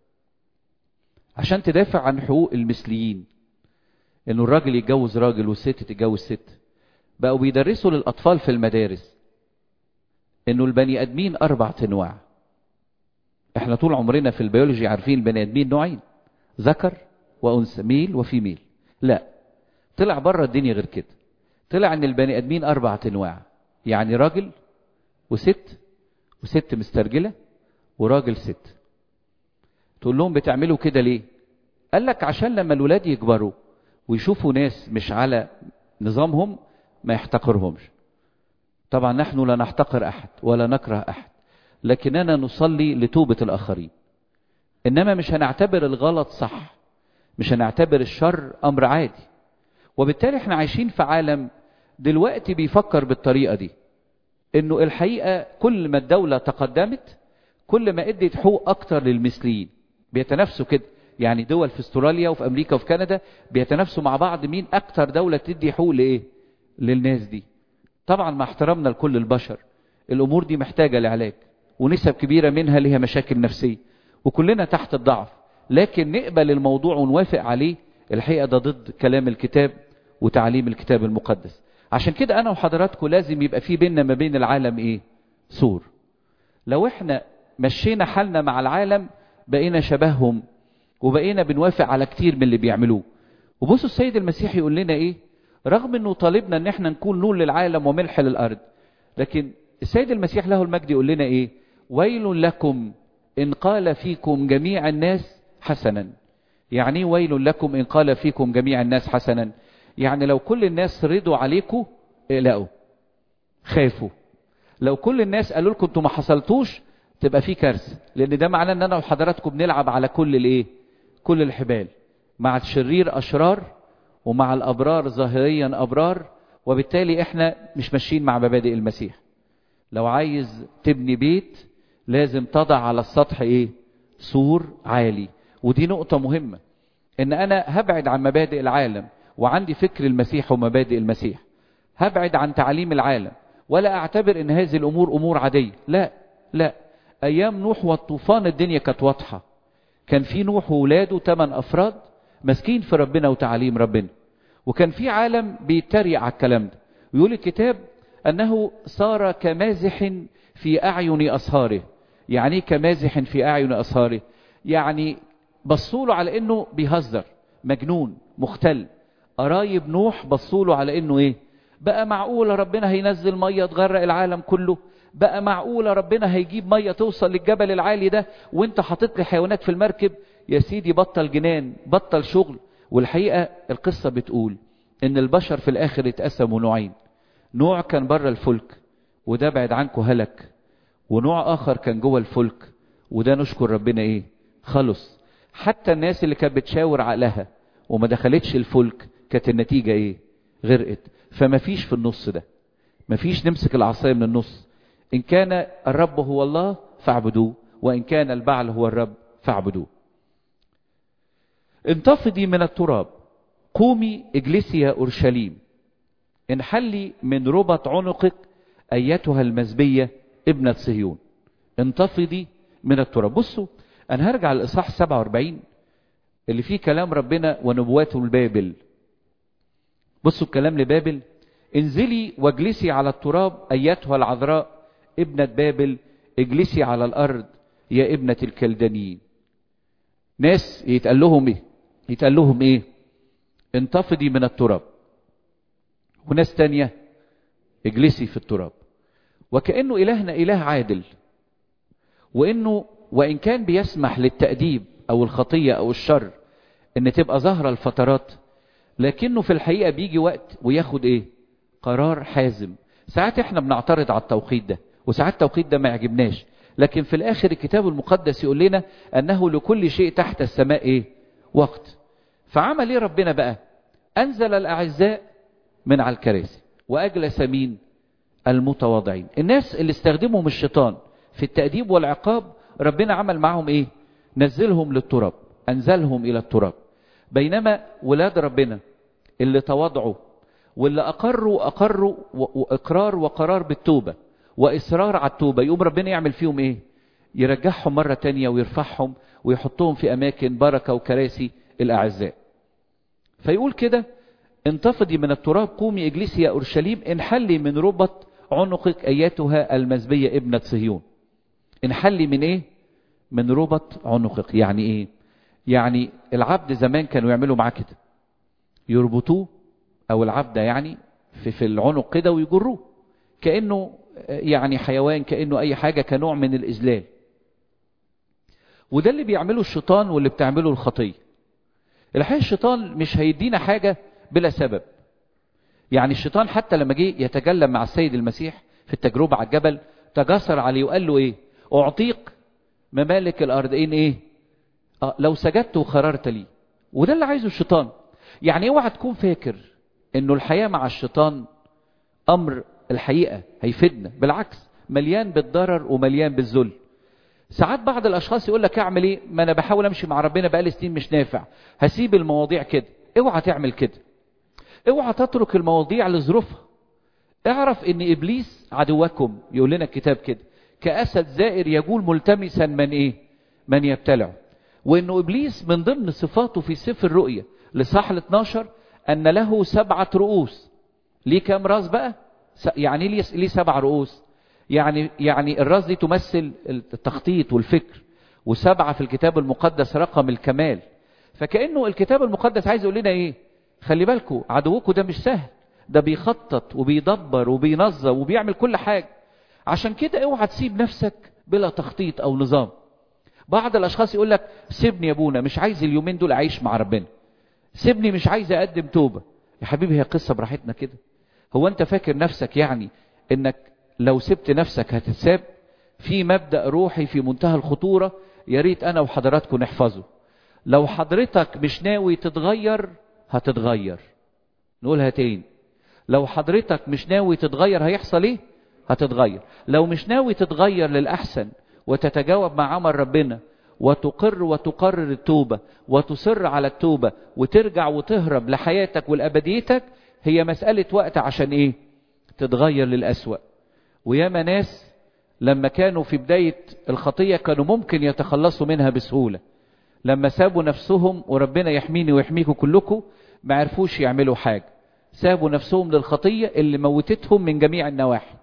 S1: عشان تدافع عن حقوق المثليين، إنه الراجل يتجوز راجل والست تتجوز ست، بقوا بيدرسوا للأطفال في المدارس إنه البني آدمين أربع أنواع. إحنا طول عمرنا في البيولوجي عارفين البني آدمين نوعين، ذكر وأنثى، ميل وفيميل. لا، طلع بره الدنيا غير كده. طلع إن البني آدمين أربع أنواع، يعني راجل وست وست مسترجلة وراجل ست. تقول لهم بتعملوا كده ليه؟ قال لك عشان لما الولاد يكبروا ويشوفوا ناس مش على نظامهم ما يحتقرهمش. طبعا نحن لا نحتقر أحد ولا نكره أحد، لكننا نصلي لتوبة الآخرين. إنما مش هنعتبر الغلط صح، مش هنعتبر الشر أمر عادي. وبالتالي احنا عايشين في عالم دلوقتي بيفكر بالطريقة دي، إنه الحقيقة كل ما الدولة تقدمت كل ما ادت حقوق أكتر للمثليين. بيتنافسوا كده، يعني دول في استراليا وفي أمريكا وفي كندا بيتنافسوا مع بعض مين أكتر دولة تدي حقوق لإيه؟ للناس دي. طبعا مع احترامنا لكل البشر، الأمور دي محتاجة لعلاج، ونسب كبيرة منها لها مشاكل نفسية، وكلنا تحت الضعف. لكن نقبل الموضوع ونوافق عليه، الحقيقة ده ضد كلام الكتاب وتعليم الكتاب المقدس. عشان كده أنا وحضراتكم لازم يبقى في بيننا ما بين العالم إيه؟ سور. لو احنا مشينا حالنا مع العالم بقينا شبههم، وبقينا بنوافق على كتير من اللي بيعملوه. وبصوا السيد المسيح يقول لنا إيه؟ رغم أنه طالبنا أن احنا نكون نور للعالم وملح للأرض، لكن السيد المسيح له المجد يقول لنا إيه؟ ويل لكم إن قال فيكم جميع الناس حسنا. يعني ايه ويل لكم إن قال فيكم جميع الناس حسنا؟ يعني لو كل الناس رضوا عليكم اقلقوا، خافوا. لو كل الناس قالوا لكم انتوا ما حصلتوش تبقى في كارثه، لان ده معناه ان انا وحضراتكم بنلعب على كل الايه؟ كل الحبال. مع الشرير اشرار، ومع الابرار ظاهريا ابرار، وبالتالي احنا مش ماشيين مع مبادئ المسيح. لو عايز تبني بيت لازم تضع على السطح ايه؟ سور عالي. ودي نقطه مهمه، ان انا هبعد عن مبادئ العالم وعندي فكر المسيح ومبادئ المسيح. هبعد عن تعليم العالم، ولا اعتبر ان هذه الامور امور عاديه. لا لا، ايام نوح والطوفان الدنيا كانت واضحه. كان في نوح وولاده ثمان افراد ماسكين في ربنا وتعاليم ربنا، وكان في عالم بيتريق على الكلام ده. ويقول الكتاب انه صار كمازح في اعين اصهاره. يعني ايه كمازح في اعين اصهاره؟ يعني بصوله على انه بيهزر، مجنون، مختل. قرايب نوح بصوله على انه ايه؟ بقى معقولة ربنا هينزل مية تغرق العالم كله؟ بقى معقولة ربنا هيجيب مية توصل للجبل العالي ده وانت حاطط لي حيوانات في المركب؟ يا سيدي بطل جنان، بطل شغل. والحقيقة القصة بتقول ان البشر في الاخر اتقسموا نوعين. نوع كان بره الفلك وده بعد عنكم هلك، ونوع اخر كان جوه الفلك وده نشكر ربنا ايه؟ خلص. حتى الناس اللي كانت بتشاور عقلها وما دخلتش الفلك كانت النتيجة ايه؟ غرقت. فما فيش في النص ده، ما فيش نمسك العصاية من النص. إن كان الرب هو الله فاعبدوه، وإن كان البعل هو الرب فاعبدوه. انتفضي من التراب، قومي اجلسي يا أورشليم، انحلي من ربط عنقك أيتها المزبية ابنة صهيون. انتفضي من التراب. بصوا أنا هرجع للإصحاح سبعة وأربعين اللي فيه كلام ربنا ونبواته لبابل. بصوا الكلام لبابل: انزلي واجلسي على التراب ايتها العذراء ابنة بابل، اجلسي على الارض يا ابنة الكلدانيين. ناس يتقال لهم ايه؟ يتقال لهم ايه؟ انتفضي من التراب. وناس تانية اجلسي في التراب. وكأنه الهنا اله عادل، وانه وان كان بيسمح للتأديب او الخطية او الشر ان تبقى ظاهرة الفترات، لكنه في الحقيقة بيجي وقت وياخد ايه؟ قرار حازم. ساعات احنا بنعترض على التوقيت ده، وساعات التوقيت ده ما يعجبناش، لكن في الاخر الكتاب المقدس يقول لنا انه لكل شيء تحت السماء ايه؟ وقت. فعمل ايه ربنا بقى؟ انزل الاعزاء من على الكراسي واجلس مين؟ المتواضعين. الناس اللي استخدمهم الشيطان في التأديب والعقاب ربنا عمل معهم ايه؟ نزلهم للتراب، انزلهم الى التراب. بينما ولاد ربنا اللي تواضعوا واللي أقروا أقروا وإقرار وقرار بالتوبة وإصرار على التوبة، يقوم ربنا يعمل فيهم إيه؟ يرجعهم مرة تانية ويرفعهم ويحطهم في أماكن بركة وكراسي الأعزاء. فيقول كده: انتفضي من التراب، قومي اجلسي يا أورشليم، انحلي من ربط عنقك أيتها المزبية ابنة صهيون. انحلي من إيه؟ من ربط عنقك. يعني إيه؟ يعني العبد زمان كانوا يعملوا معاه كده، يربطوه او العبد يعني في في العنق كده ويجروه كانه يعني حيوان، كانه اي حاجه، كنوع من الاذلال. وده اللي بيعمله الشيطان واللي بتعمله الخطيه. الحقيقه الشيطان مش هيدينا حاجه بلا سبب. يعني الشيطان حتى لما جه يتكلم مع السيد المسيح في التجربه على الجبل تجاسر عليه وقال له ايه؟ اعطيك ممالك الارضين ايه؟ آه لو سجدت وخررت لي. وده اللي عايزه الشيطان. يعني اوعى تكون فاكر انه الحياة مع الشيطان امر الحقيقة هيفيدنا، بالعكس مليان بالضرر ومليان بالذل. ساعات بعض الاشخاص يقول لك اعمل ايه؟ ما انا بحاول امشي مع ربنا بقالي سنين مش نافع، هسيب المواضيع كده. اوعى تعمل كده. اوعى تترك المواضيع لظروفها. اعرف ان ابليس عدوكم، يقول لنا الكتاب كده، كاسد زائر يجول ملتمسا من ايه؟ من يبتلعه. وانه ابليس من ضمن صفاته في سفر الرؤيا لصح الاثناشر ان له سبعة رؤوس. ليه كام راس بقى؟ يعني ليه ليه سبع رؤوس؟ يعني يعني الراس دي تمثل التخطيط والفكر، وسبعة في الكتاب المقدس رقم الكمال. فكأنه الكتاب المقدس عايز يقول لنا ايه؟ خلي بالكم عدوكم ده مش سهل، ده بيخطط وبيدبر وبينظم وبيعمل كل حاجة. عشان كده اوعى تسيب نفسك بلا تخطيط او نظام. بعض الاشخاص يقول لك سيبني يا ابونا، مش عايز اليومين دول اعيش مع ربنا، سيبني مش عايز اقدم توبة. يا حبيبي هي قصة براحتنا كده. هو انت فاكر نفسك يعني انك لو سبت نفسك هتتساب؟ في مبدأ روحي في منتهى الخطورة، يا ريت انا وحضراتكم نحفظه. لو حضرتك مش ناوي تتغير هتتغير. نقولها تاني، لو حضرتك مش ناوي تتغير هيحصل ايه؟ هتتغير. لو مش ناوي تتغير للأحسن وتتجاوب مع عمل ربنا وتقر وتقرر التوبة وتصر على التوبة وترجع وتهرب لحياتك ولأبديتك، هي مسألة وقت عشان ايه؟ تتغير للأسوأ. وياما ناس لما كانوا في بداية الخطية كانوا ممكن يتخلصوا منها بسهولة، لما سابوا نفسهم، وربنا يحميني ويحميكم كلكم، ما عرفوش يعملوا حاجة. سابوا نفسهم للخطية اللي موتتهم من جميع النواحي،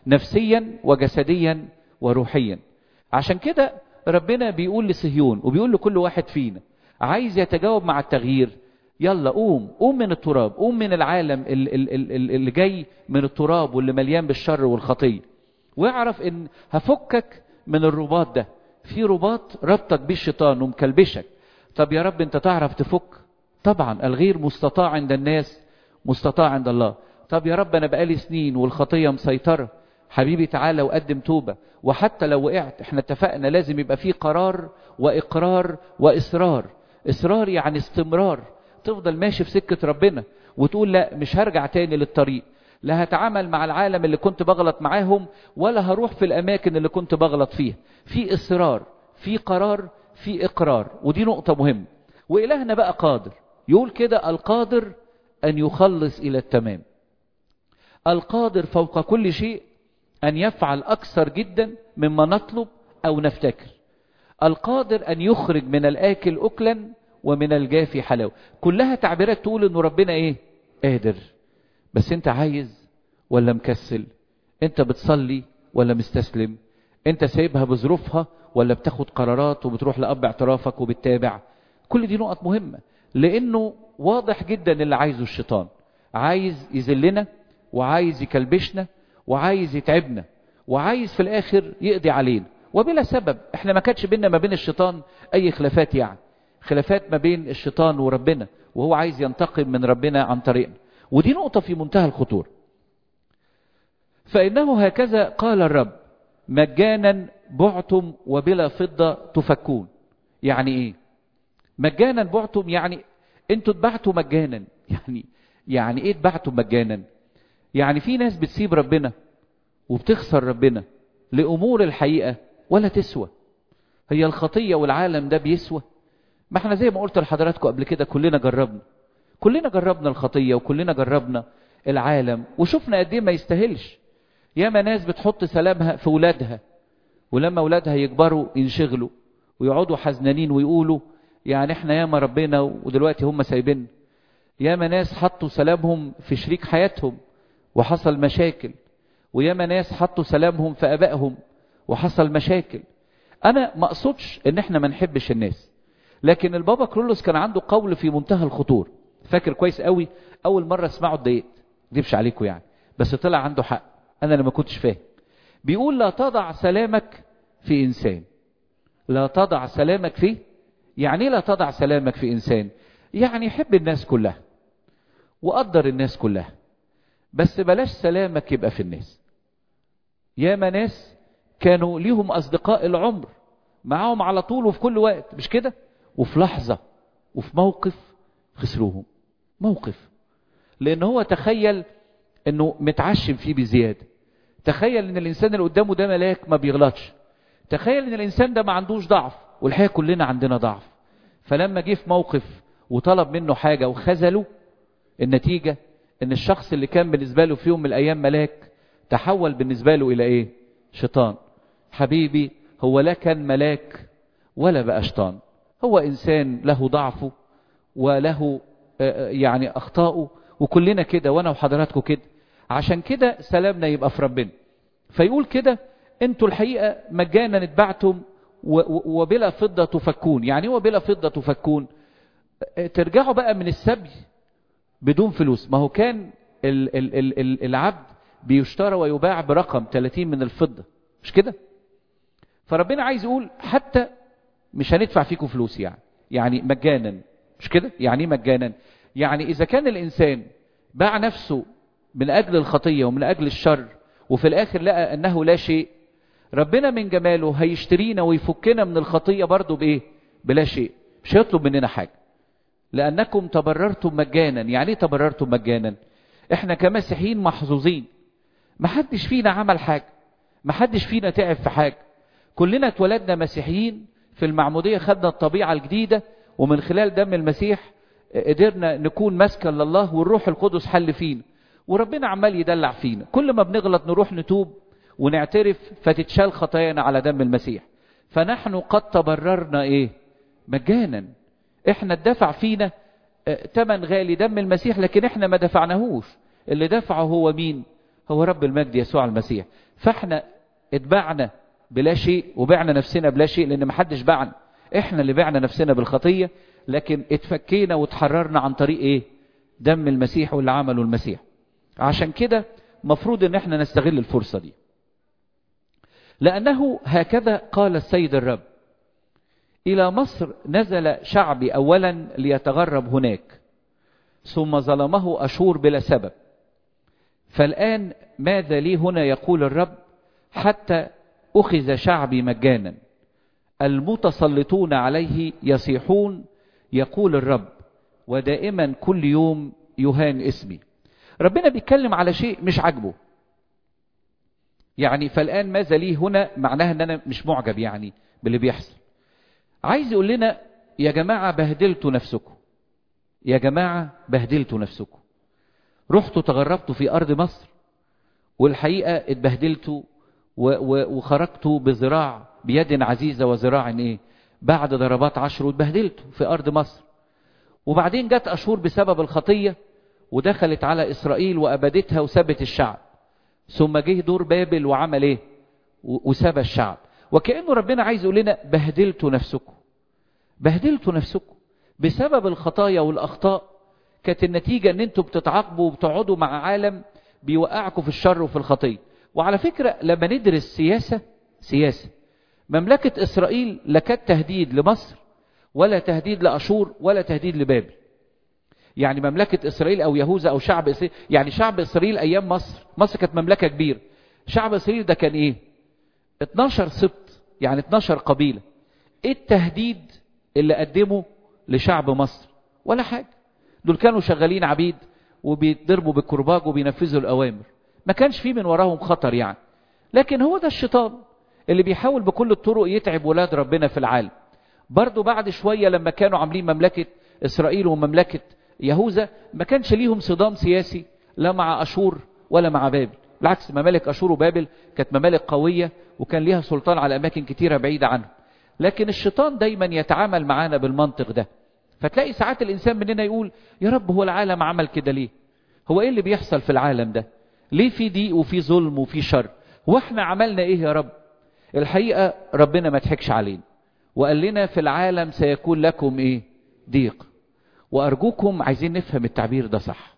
S1: نفسيا وجسديا وروحيا. عشان كده ربنا بيقول لصهيون وبيقول لكل واحد فينا عايز يتجاوب مع التغيير، يلا قوم قوم من التراب، قوم من العالم اللي جاي من التراب واللي مليان بالشر والخطية، واعرف ان هفكك من الرباط ده. في رباط ربطك بيه الشيطان ومكلبشك. طب يا رب انت تعرف تفك؟ طبعا الغير مستطاع عند الناس مستطاع عند الله. طب يا رب انا بقالي سنين والخطية مسيطرة. حبيبي تعالى وقدم توبة. وحتى لو وقعت احنا اتفقنا لازم يبقى فيه قرار واقرار واصرار. اصرار يعني استمرار، تفضل ماشي في سكة ربنا وتقول لا مش هرجع تاني للطريق، لا هتعامل مع العالم اللي كنت بغلط معاهم ولا هروح في الاماكن اللي كنت بغلط فيها. في اصرار، في قرار، في اقرار. ودي نقطة مهمة. وإلهنا بقى قادر، يقول كده القادر أن يخلص إلى التمام. القادر فوق كل شيء أن يفعل أكثر جدا مما نطلب أو نفتكر. القادر أن يخرج من الآكل أكلا ومن الجافي حلاوة. كلها تعبيرات تقول أنه ربنا إيه؟ قادر. بس أنت عايز ولا مكسل؟ أنت بتصلي ولا مستسلم؟ أنت سايبها بظروفها ولا بتاخد قرارات وبتروح لأب اعترافك وبتتابع؟ كل دي نقط مهمة، لأنه واضح جدا اللي عايزه الشيطان. عايز يذلنا وعايز يكلبشنا وعايز يتعبنا وعايز في الآخر يقضي علينا وبلا سبب. احنا ما كانش بيننا ما بين الشيطان أي خلافات، يعني خلافات ما بين الشيطان وربنا، وهو عايز ينتقم من ربنا عن طريقنا. ودي نقطة في منتهى الخطورة. فإنه هكذا قال الرب مجانا بعتم وبلا فضة تفكون. يعني ايه مجانا بعتم؟ يعني انتوا اتبعتوا مجانا. يعني يعني ايه اتبعتوا مجانا؟ يعني في ناس بتسيب ربنا وبتخسر ربنا لأمور الحقيقة ولا تسوى. هي الخطية والعالم ده بيسوى؟ ما احنا زي ما قلت لحضراتكم قبل كده كلنا جربنا كلنا جربنا الخطية وكلنا جربنا العالم وشفنا قد ايه ما يستاهلش. ياما ناس بتحط سلامها في ولادها، ولما ولادها يكبروا ينشغلوا ويقعدوا حزنانين ويقولوا يعني احنا ياما ربنا ودلوقتي هم سايبين. ياما ناس حطوا سلامهم في شريك حياتهم وحصل مشاكل، وياما ناس حطوا سلامهم في ابائهم وحصل مشاكل. انا ما اقصدش ان احنا ما نحبش الناس، لكن البابا كرولوس كان عنده قول في منتهى الخطور. فاكر كويس قوي اول مرة اسمعه اتضايقت، ديبش عليكم يعني، بس طلع عنده حق. انا لما كنتش فاهم بيقول لا تضع سلامك في انسان. لا تضع سلامك فيه. يعني لا تضع سلامك في انسان؟ يعني حب الناس كلها وقدر الناس كلها، بس بلاش سلامك يبقى في الناس. ياما ناس كانوا ليهم أصدقاء العمر معاهم على طول وفي كل وقت، مش كده؟ وفي لحظة وفي موقف خسروهم. موقف لأن هو تخيل أنه متعشم فيه بزيادة، تخيل أن الإنسان اللي قدامه ده ملاك ما بيغلطش، تخيل أن الإنسان ده ما عندوش ضعف، والحقيقة كلنا عندنا ضعف. فلما جه في موقف وطلب منه حاجة وخذله، النتيجة أن الشخص اللي كان بالنسبة له في يوم من الأيام ملاك تحول بالنسبة له إلى إيه؟ شيطان. حبيبي، هو لا كان ملاك ولا بقى شيطان، هو إنسان له ضعفه وله يعني أخطاؤه، وكلنا كده، وأنا وحضراتكم كده. عشان كده سلامنا يبقى في ربنا. فيقول كده: انتوا الحقيقة مجانا اتبعتم وبلا فضة تفكون. يعني هو بلا فضة تفكون، ترجعوا بقى من السبي بدون فلوس. ما هو كان ال ال ال ال العبد بيشترى ويباع برقم ثلاثين من الفضة، مش كده؟ فربنا عايز يقول حتى مش هندفع فيكم فلوس، يعني يعني مجانا، مش كده؟ يعني مجانا، يعني إذا كان الإنسان باع نفسه من أجل الخطية ومن أجل الشر وفي الآخر لقى أنه لا شيء، ربنا من جماله هيشترينا ويفكنا من الخطية برضو بإيه؟ بلا شيء. مش هيطلب مننا حاجة، لأنكم تبررتم مجانا. يعني إيه تبررتم مجانا؟ إحنا كمسيحيين محظوظين، محدش فينا عمل حاجة، محدش فينا تعب في حاجة، كلنا اتولدنا مسيحيين. في المعمودية خدنا الطبيعة الجديدة، ومن خلال دم المسيح قدرنا نكون مسكن لله، والروح القدس حل فينا، وربنا عمال يدلع فينا. كل ما بنغلط نروح نتوب ونعترف فتتشال خطايانا على دم المسيح. فنحن قد تبررنا ايه؟ مجانا. احنا اتدفع فينا تمن غالي دم المسيح، لكن احنا ما دفعناهوش. اللي دفعه هو مين؟ هو رب المجد يسوع المسيح. فاحنا اتبعنا بلا شيء وبعنا نفسنا بلا شيء، لان ما حدش باعنا، احنا اللي بعنا نفسنا بالخطية، لكن اتفكينا وتحررنا عن طريق ايه؟ دم المسيح واللي عمله المسيح. عشان كده مفروض ان احنا نستغل الفرصة دي، لأنه هكذا قال السيد الرب: إلى مصر نزل شعبي أولا ليتغرب هناك، ثم ظلمه أشور بلا سبب. فالآن ماذا لي هنا يقول الرب؟ حتى أخذ شعبي مجانا، المتسلطون عليه يصيحون يقول الرب، ودائما كل يوم يهان اسمي. ربنا بيتكلم على شيء مش عاجبه. يعني فالآن ماذا لي هنا معناها ان انا مش معجب يعني باللي بيحصل. عايز يقول لنا يا جماعة بهدلتوا نفسكم، يا جماعة بهدلتوا نفسكم، رحتوا تغربتوا في أرض مصر، والحقيقة اتبهدلتوا وخرجتوا بذراع بيد عزيزة وذراع ايه؟ بعد ضربات عشر، واتبهدلتوا في أرض مصر. وبعدين جت أشور بسبب الخطية ودخلت على إسرائيل وأبدتها وسبت الشعب. ثم جه دور بابل وعمل ايه؟ وسبى الشعب. وكأنه ربنا عايز يقول لنا بهدلتوا نفسكم، بهدلتوا نفسكم بسبب الخطايا والأخطاء. كانت النتيجة ان انتوا بتتعاقبوا وبتقعدوا مع عالم بيوقعكم في الشر وفي الخطية. وعلى فكرة لما ندرس سياسة سياسة مملكة إسرائيل لا كانت تهديد لمصر ولا تهديد لأشور ولا تهديد لبابل. يعني مملكة إسرائيل أو يهوذا أو شعب إسرائيل، يعني شعب إسرائيل أيام مصر، مصر كانت مملكة كبيرة، شعب إسرائيل ده كان إيه؟ اتناشر سبط، يعني اتناشر قبيلة. إيه التهديد اللي قدمه لشعب مصر؟ ولا حاجة. دول كانوا شغالين عبيد وبيضربوا بالكرباج وبينفذوا الأوامر، ما كانش فيه من وراهم خطر يعني. لكن هو ده الشيطان اللي بيحاول بكل الطرق يتعب ولاد ربنا في العالم. برضو بعد شوية لما كانوا عاملين مملكة إسرائيل ومملكة يهوذا، ما كانش ليهم صدام سياسي لا مع أشور ولا مع بابل. بالعكس، ممالك أشور وبابل كانت ممالك قوية وكان ليها سلطان على أماكن كتيرة بعيدة عنهم. لكن الشيطان دايما يتعامل معانا بالمنطق ده. فتلاقي ساعات الإنسان مننا يقول يا رب هو العالم عمل كده ليه؟ هو إيه اللي بيحصل في العالم ده؟ ليه في ضيق وفي ظلم وفي شر؟ وإحنا عملنا إيه يا رب؟ الحقيقة ربنا ما تحكش علينا وقال لنا في العالم سيكون لكم إيه؟ ضيق. وأرجوكم عايزين نفهم التعبير ده صح.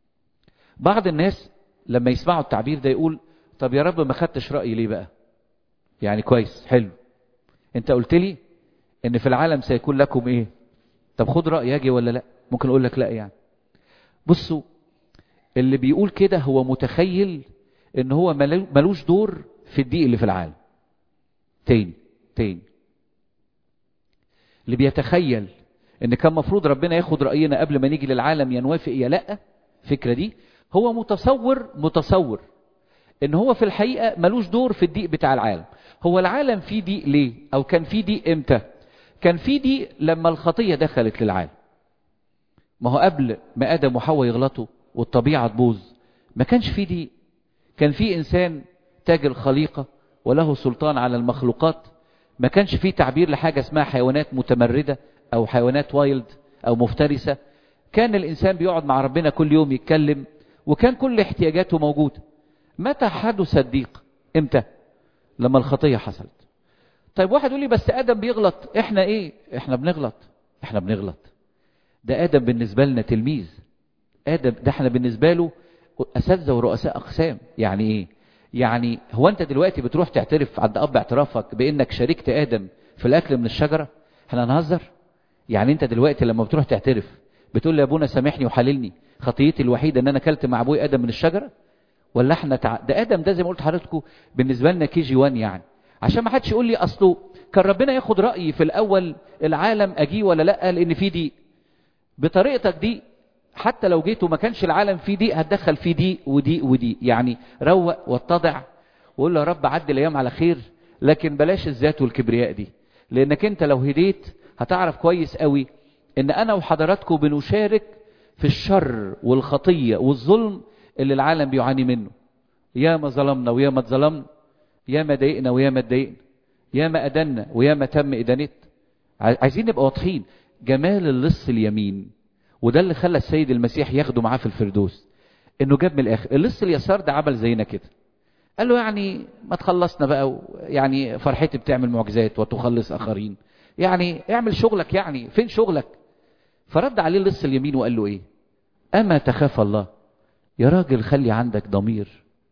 S1: بعض الناس لما يسمعوا التعبير ده يقول طب يا رب ما خدتش رأيي ليه بقى؟ يعني كويس، حلو، انت قلت لي ان في العالم سيكون لكم ايه؟ طب خد رأيي اجي ولا لا؟ ممكن اقول لك لا. يعني بصوا، اللي بيقول كده هو متخيل ان هو ملوش دور في الضيق اللي في العالم. تاني تاني اللي بيتخيل ان كان مفروض ربنا ياخد رأينا قبل ما نيجي للعالم ينوافق يا لا، الفكرة دي هو متصور متصور ان هو في الحقيقة ملوش دور في الضيق بتاع العالم. هو العالم فيه ضيق ليه؟ او كان فيه ضيق امتى؟ كان فيه ضيق لما الخطية دخلت للعالم. ما هو قبل ما آدم وحواء يغلطوا والطبيعة تبوظ ما كانش فيه ضيق. كان فيه إنسان تاج الخليقة وله سلطان على المخلوقات. ما كانش فيه تعبير لحاجة اسمها حيوانات متمردة أو حيوانات وايلد أو مفترسة. كان الإنسان بيقعد مع ربنا كل يوم يتكلم، وكان كل احتياجاته موجودة. متى حدث الضيق؟ امتى؟ لما الخطية حصلت. طيب واحد يقول لي بس آدم بيغلط، احنا ايه؟ احنا بنغلط احنا بنغلط ده آدم بالنسبة لنا تلميذ. آدم ده احنا بالنسبة له أساتذة ورؤساء أقسام. يعني ايه؟ يعني هو انت دلوقتي بتروح تعترف عند أب اعترافك بأنك شاركت آدم في الأكل من الشجرة؟ احنا نهزر؟ يعني انت دلوقتي لما بتروح تعترف بتقول لي يا ابونا سامحني وحللني، خطيتي الوحيدة ان انا اكلت مع ابوي آدم من الشجرة؟ ولا احنا تع... ده آدم ده زي ما قلت حضرتكم بالنسبة لنا كي جي وان. يعني عشان ما حدش يقول لي اصله كان ربنا ياخد رأيي في الأول العالم أجي ولا لا، لأن في دي بطريقتك دي حتى لو جيت وما كانش العالم فيه دي هتدخل فيه دي ودي ودي. يعني روق واتضع وقول له يا رب عدي الأيام على خير، لكن بلاش الذات والكبرياء دي. لأنك انت لو هديت هتعرف كويس قوي ان انا وحضراتكم بنشارك في الشر والخطية والظلم اللي العالم بيعاني منه. يا ما ظلمنا ويا ما اتظلمنا، يا ما ضايقنا ويا ما اتضايقنا، يا ما أدنا ويا ما تم إدانت. عايزين نبقى واضحين جمال اللص اليمين، وده اللي خلى السيد المسيح ياخده معاه في الفردوس، انه جاب من الاخر. اللص اليسار ده عمل زينا كده، قال له يعني ما تخلصنا بقى، يعني فرحتي بتعمل معجزات وتخلص اخرين، يعني اعمل شغلك، يعني فين شغلك؟ فرد عليه اللص اليمين وقال له ايه؟ اما تخاف الله؟ يا راجل خلي عندك ضمير،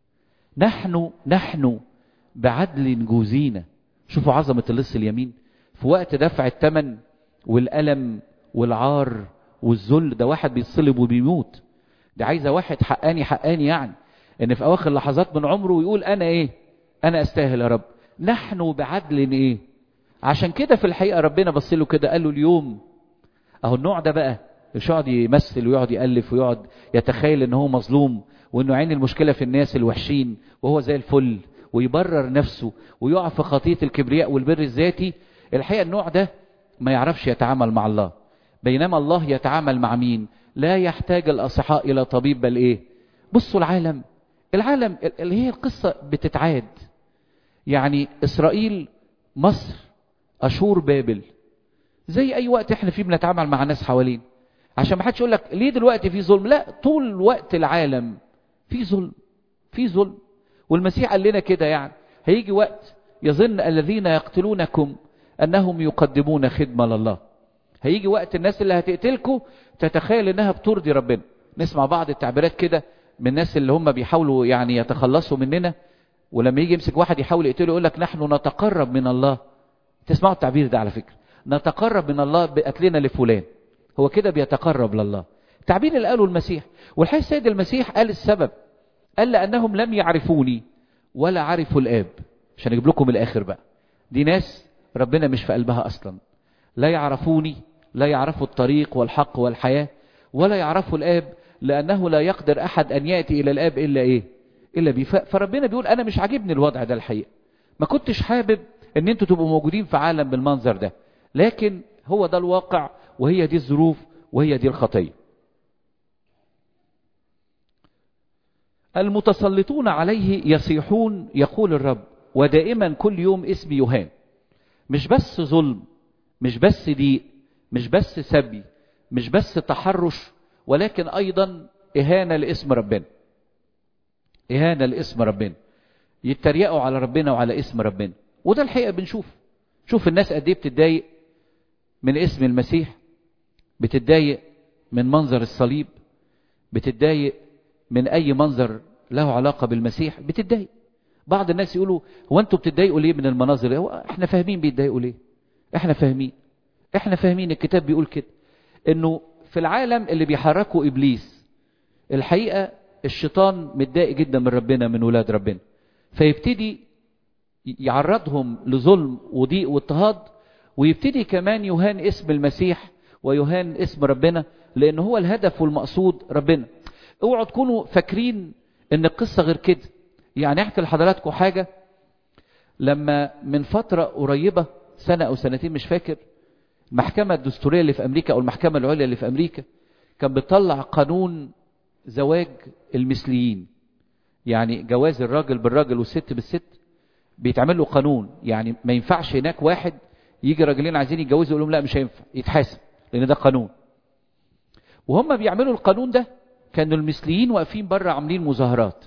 S1: نحن نحن بعدل جوزينا. شوفوا عظمة اللص اليمين في وقت دفع الثمن والألم والعار والذل. ده واحد بيتصلب وبيموت، ده عايزة واحد حقاني حقاني، يعني ان في اواخر لحظات من عمره ويقول انا ايه؟ انا استاهل يا رب. نحن بعدل ايه؟ عشان كده في الحقيقة ربنا بص له كده قال له اليوم اهو النوع ده بقى مش يقعد يمثل ويقعد يألف ويقعد يتخيل ان هو مظلوم وانه عين المشكلة في الناس الوحشين وهو زي الفل ويبرر نفسه ويقع في خطية الكبرياء والبر الذاتي. الحقيقة النوع ده ما يعرفش يتعامل مع الله، بينما الله يتعامل مع مين؟ لا يحتاج الأصحاء إلى طبيب بل إيه؟ بصوا العالم العالم اللي هي القصة بتتعاد، يعني إسرائيل، مصر، أشور، بابل، زي أي وقت إحنا فيه بنتعامل مع ناس حوالين. عشان ما حدش يقول لك ليه دلوقتي في ظلم، لا، طول الوقت العالم في ظلم في ظلم. والمسيح قال لنا كده، يعني هيجي وقت يظن الذين يقتلونكم أنهم يقدمون خدمة لله. هيجي وقت الناس اللي هتقتلكم تتخيل انها بترضي ربنا. نسمع بعض التعبيرات كده من الناس اللي هم بيحاولوا يعني يتخلصوا مننا، ولما يجي يمسك واحد يحاول يقتله يقول لك نحن نتقرب من الله. تسمعوا التعبير ده على فكرة، نتقرب من الله بقتلنا لفلان، هو كده بيتقرب لله. التعبير اللي قاله المسيح. والحقيقة السيد المسيح قال السبب، قال لأنهم لم يعرفوني ولا عرفوا الآب. عشان اجيب لكم الآخر بقى، دي ناس ربنا مش في قلبها أصلا، لا يعرفوني، لا يعرفوا الطريق والحق والحياة، ولا يعرفوا الآب، لأنه لا يقدر أحد أن يأتي إلى الآب إلا إيه؟ إلا بيه. فربنا بيقول أنا مش عاجبني الوضع ده الحقيقة، ما كنتش حابب أن أنتوا تبقوا موجودين في عالم بالمنظر ده، لكن هو ده الواقع وهي دي الظروف وهي دي الخطية. المتسلطون عليه يصيحون يقول الرب، ودائما كل يوم اسمي يهان. مش بس ظلم، مش بس ضيق، مش بس سبي، مش بس تحرش، ولكن ايضا اهانة لاسم ربنا. اهانة لاسم ربنا، يتريقوا على ربنا وعلى اسم ربنا. وده الحقيقة بنشوف شوف الناس قد ايه بتتضايق من اسم المسيح، بتتضايق من منظر الصليب، بتتضايق من اي منظر له علاقة بالمسيح، بتتضايق. بعض الناس يقولوا هو انتوا بتتضايقوا ليه من المناظر؟ هو احنا فاهمين بيتضايقوا ليه، احنا فاهمين احنا فاهمين الكتاب بيقول كده، انه في العالم اللي بيحركوا ابليس الحقيقة الشيطان متضايق جدا من ربنا، من ولاد ربنا، فيبتدي يعرضهم لظلم وضيق واضطهاد، ويبتدي كمان يهان اسم المسيح ويهان اسم ربنا، لأن هو الهدف والمقصود ربنا. اوعوا تكونوا فاكرين ان القصة غير كده. يعني احكي لحضراتكم حاجة. لما من فترة قريبة سنة او سنتين مش فاكر، المحكمة الدستورية اللي في امريكا او المحكمة العليا اللي في امريكا كان بتطلع قانون زواج المثليين، يعني جواز الراجل بالراجل والست بالست بيتعمل له قانون. يعني ما ينفعش هناك واحد يجي راجلين عايزين يتجوزوا يقول لهم لا مش هينفع، يتحاسب، لان ده قانون. وهم بيعملوا القانون ده كانوا المثليين واقفين بره عاملين مظاهرات،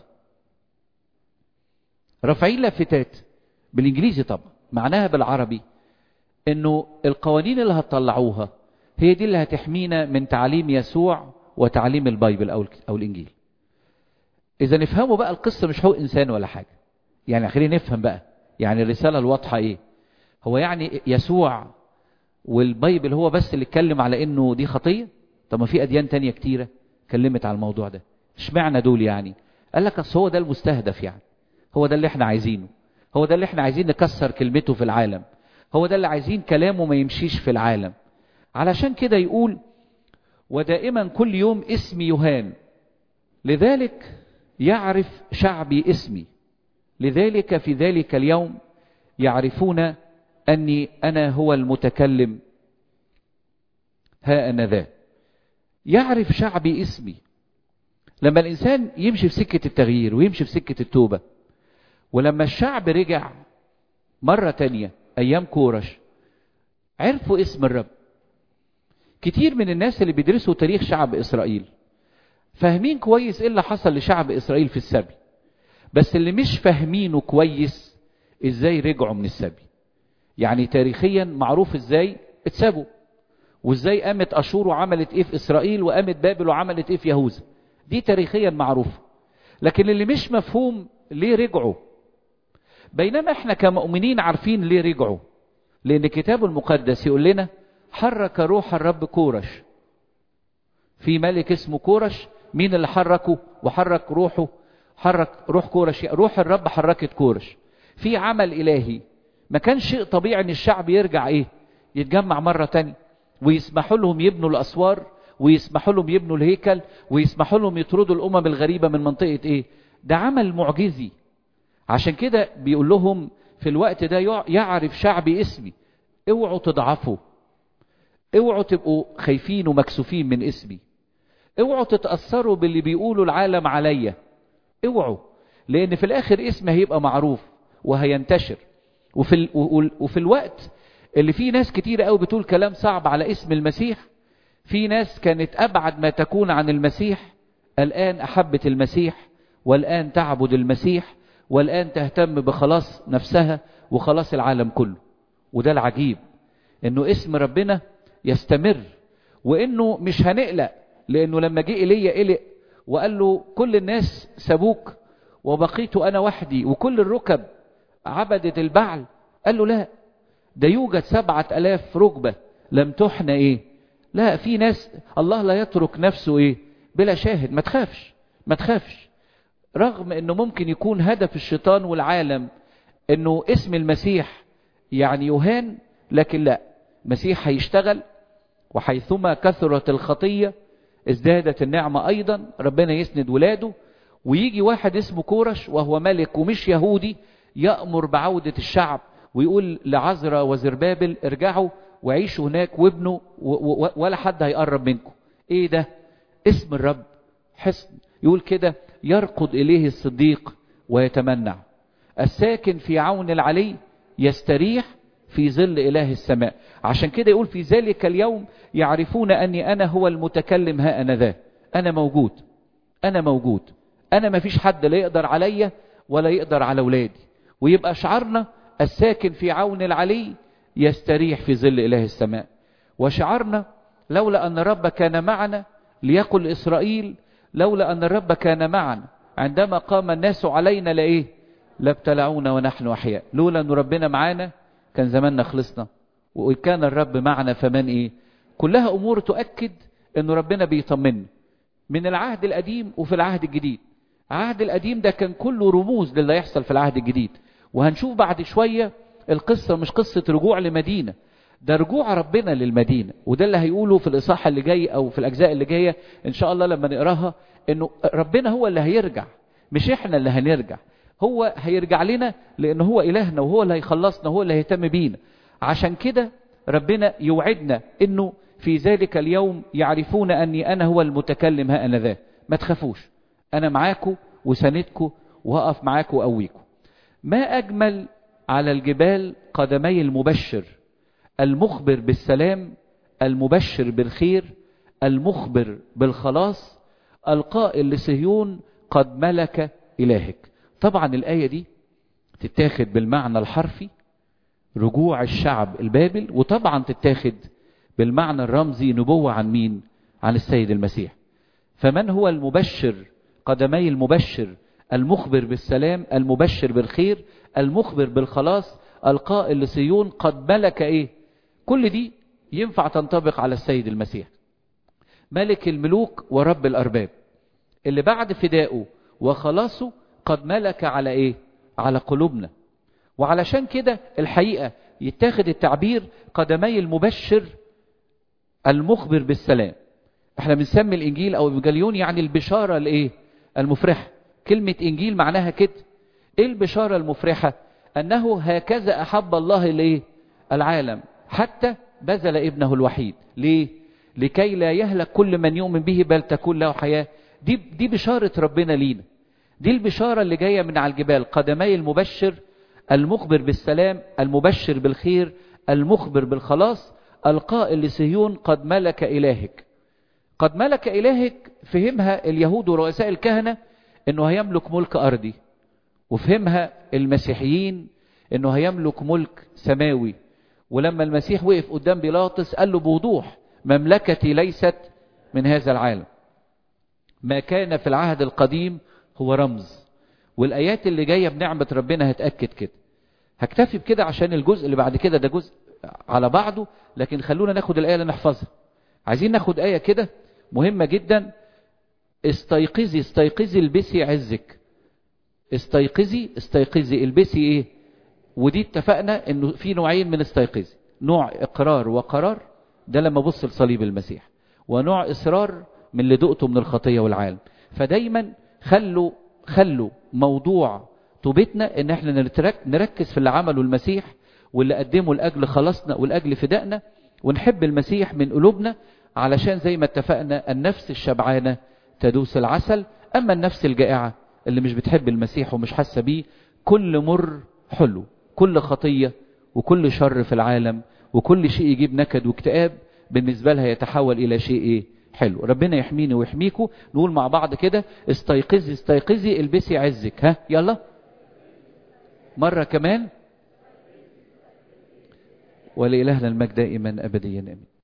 S1: رافعين لافتات بالانجليزي طبعا، معناها بالعربي انه القوانين اللي هتطلعوها هي دي اللي هتحمينا من تعليم يسوع وتعليم البايبل او او الانجيل. اذا نفهموا بقى القصه مش حقوق انسان ولا حاجه. يعني خلينا نفهم بقى يعني الرساله الواضحه ايه. هو يعني يسوع والبايبل هو بس اللي اتكلم على انه دي خطيه؟ طب ما في اديان تانية كتيره اتكلمت على الموضوع ده، اشمعنى دول يعني؟ قال لك اصل هو ده المستهدف، يعني هو ده اللي احنا عايزينه، هو ده اللي احنا عايزين نكسر كلمته في العالم، هو ده اللي عايزين كلامه ما يمشيش في العالم. علشان كده يقول ودائما كل يوم اسمي يهان، لذلك يعرف شعبي اسمي، لذلك في ذلك اليوم يعرفون أني أنا هو المتكلم ها أنا ذا. يعرف شعبي اسمي. لما الإنسان يمشي في سكة التغيير ويمشي في سكة التوبة، ولما الشعب رجع مرة تانية أيام كورش عرفوا اسم الرب. كتير من الناس اللي بيدرسوا تاريخ شعب إسرائيل فاهمين كويس إيه اللي حصل لشعب إسرائيل في السبي، بس اللي مش فاهمينه كويس إزاي رجعوا من السبي. يعني تاريخيا معروف إزاي اتسابوا، وإزاي قامت أشور وعملت إيه في إسرائيل، وقامت بابل وعملت إيه في يهوذا، دي تاريخيا معروفة. لكن اللي مش مفهوم ليه رجعوا، بينما احنا كمؤمنين عارفين ليه رجعوا. لأن الكتاب المقدس يقول لنا حرك روح الرب كورش. في ملك اسمه كورش، مين اللي حركه وحرك روحه؟ حرك روح كورش، روح الرب حركت كورش في عمل إلهي. ما كان شيء طبيعي ان الشعب يرجع ايه يتجمع مرة تانية، ويسمحوا لهم يبنوا الأسوار، ويسمحوا لهم يبنوا الهيكل، ويسمحوا لهم يطردوا الأمم الغريبة من منطقة ايه. ده عمل معجزي. عشان كده بيقول لهم في الوقت ده يعرف شعبي اسمي. اوعوا تضعفوا، اوعوا تبقوا خايفين ومكسوفين من اسمي، اوعوا تتأثروا باللي بيقولوا العالم عليا، اوعوا، لان في الاخر اسمي هيبقى معروف وهينتشر. وفي, ال... وفي الوقت اللي فيه ناس كتير قوي بتقول كلام صعب على اسم المسيح، في ناس كانت ابعد ما تكون عن المسيح الان احبت المسيح، والان تعبد المسيح، والان تهتم بخلاص نفسها وخلاص العالم كله. وده العجيب، انه اسم ربنا يستمر، وانه مش هنقلق. لانه لما جه ايليا قلق وقال له كل الناس سابوك وبقيت انا وحدي وكل الركب عبدت البعل، قال له لا، ده يوجد سبعة الاف ركبة لم تحنى ايه. لا، في ناس الله لا يترك نفسه ايه بلا شاهد. ما تخافش ما تخافش. رغم انه ممكن يكون هدف الشيطان والعالم انه اسم المسيح يعني يهان، لكن لا، المسيح هيشتغل، وحيثما كثرت الخطية ازدادت النعمة ايضا. ربنا يسند ولاده، ويجي واحد اسمه كورش وهو ملك ومش يهودي يأمر بعودة الشعب، ويقول لعزرا وزربابل ارجعوا وعيشوا هناك وابنوا ولا حد هيقرب منكم. ايه ده؟ اسم الرب حصن. يقول كده يرقد اليه الصديق ويتمنع، الساكن في عون العلي يستريح في ظل اله السماء. عشان كده يقول في ذلك اليوم يعرفون اني انا هو المتكلم ها انا ذا. انا موجود، انا موجود، انا ما فيش حد لا يقدر عليا ولا يقدر على اولادي. ويبقى شعارنا الساكن في عون العلي يستريح في ظل اله السماء. وشعارنا لولا ان الرب كان معنا، ليقل اسرائيل لولا ان الرب كان معنا عندما قام الناس علينا لايه لابتلعونا ونحن احياء. لولا ان ربنا معانا كان زماننا خلصنا، وكان الرب معنا فمن ايه. كلها امور تؤكد ان ربنا بيطمنا من العهد القديم وفي العهد الجديد. العهد القديم ده كان كله رموز للي يحصل في العهد الجديد، وهنشوف بعد شوية القصة مش قصة رجوع لمدينة، ده رجوع ربنا للمدينة. وده اللي هيقوله في الإصحاح اللي جاي أو في الأجزاء اللي جاية إن شاء الله لما نقراها، إنه ربنا هو اللي هيرجع، مش إحنا اللي هنرجع. هو هيرجع لنا لأنه هو إلهنا، وهو اللي هيخلصنا، وهو اللي هيهتم بينا. عشان كده ربنا يوعدنا إنه في ذلك اليوم يعرفون أني أنا هو المتكلم ها أنا ذا. ما تخافوش، أنا معاكم وساندكم وهقف معاكم وأقويكم. ما أجمل على الجبال قدمي المبشر، المخبر بالسلام، المبشر بالخير، المخبر بالخلاص، القائل لصهيون قد ملك إلهك. طبعا الآية دي تتاخد بالمعنى الحرفي رجوع الشعب البابل، وطبعا تتاخد بالمعنى الرمزي نبوة عن مين؟ عن السيد المسيح. فمن هو المبشر؟ قدمي المبشر، المخبر بالسلام، المبشر بالخير، المخبر بالخلاص، القائل لصهيون قد ملك ايه؟ كل دي ينفع تنطبق على السيد المسيح، ملك الملوك ورب الأرباب، اللي بعد فدائه وخلاصه قد ملك على ايه؟ على قلوبنا. وعلشان كده الحقيقة يتاخد التعبير قدمي المبشر المخبر بالسلام. احنا بنسمي الانجيل او الإفنجيليون يعني البشارة الايه؟ المفرحة. كلمة انجيل معناها كده. ايه البشارة المفرحة؟ انه هكذا احب الله الايه؟ العالم حتى بذل ابنه الوحيد. ليه؟ لكي لا يهلك كل من يؤمن به بل تكون له حياة. دي دي بشارة ربنا لينا. دي البشارة اللي جاية من على الجبال، قدمي المبشر المخبر بالسلام، المبشر بالخير، المخبر بالخلاص، القائل لصهيون قد ملك إلهك. قد ملك إلهك فهمها اليهود ورؤساء الكهنة انه هيملك ملك أرضي، وفهمها المسيحيين انه هيملك ملك سماوي. ولما المسيح وقف قدام بيلاطس قال له بوضوح مملكتي ليست من هذا العالم. ما كان في العهد القديم هو رمز، والآيات اللي جاية بنعمة ربنا هتأكد كده. هكتفي بكده عشان الجزء اللي بعد كده ده جزء على بعضه، لكن خلونا ناخد الآية اللي نحفظها. عايزين ناخد آية كده مهمة جدا. استيقظي استيقظي البسي عزك. استيقظي استيقظي البسي ايه؟ ودي اتفقنا انه في نوعين من استيقظي، نوع اقرار وقرار، ده لما بص لصليب المسيح، ونوع اصرار من اللي دقته من الخطية والعالم. فدايما خلوا خلوا موضوع توبتنا ان احنا نركز في اللي عمله المسيح واللي قدمه لاجل خلاصنا ولاجل فدائنا، ونحب المسيح من قلوبنا، علشان زي ما اتفقنا النفس الشبعانة تدوس العسل، اما النفس الجائعة اللي مش بتحب المسيح ومش حاسة بيه كل مر حلو، كل خطية وكل شر في العالم وكل شيء يجيب نكد واكتئاب بالنسبة لها يتحول الى شيء ايه؟ حلو. ربنا يحميني ويحميكم. نقول مع بعض كده استيقظي استيقظي البسي عزك. ها يلا مرة كمان. ولإلهنا المجد دائما أبديا آمين.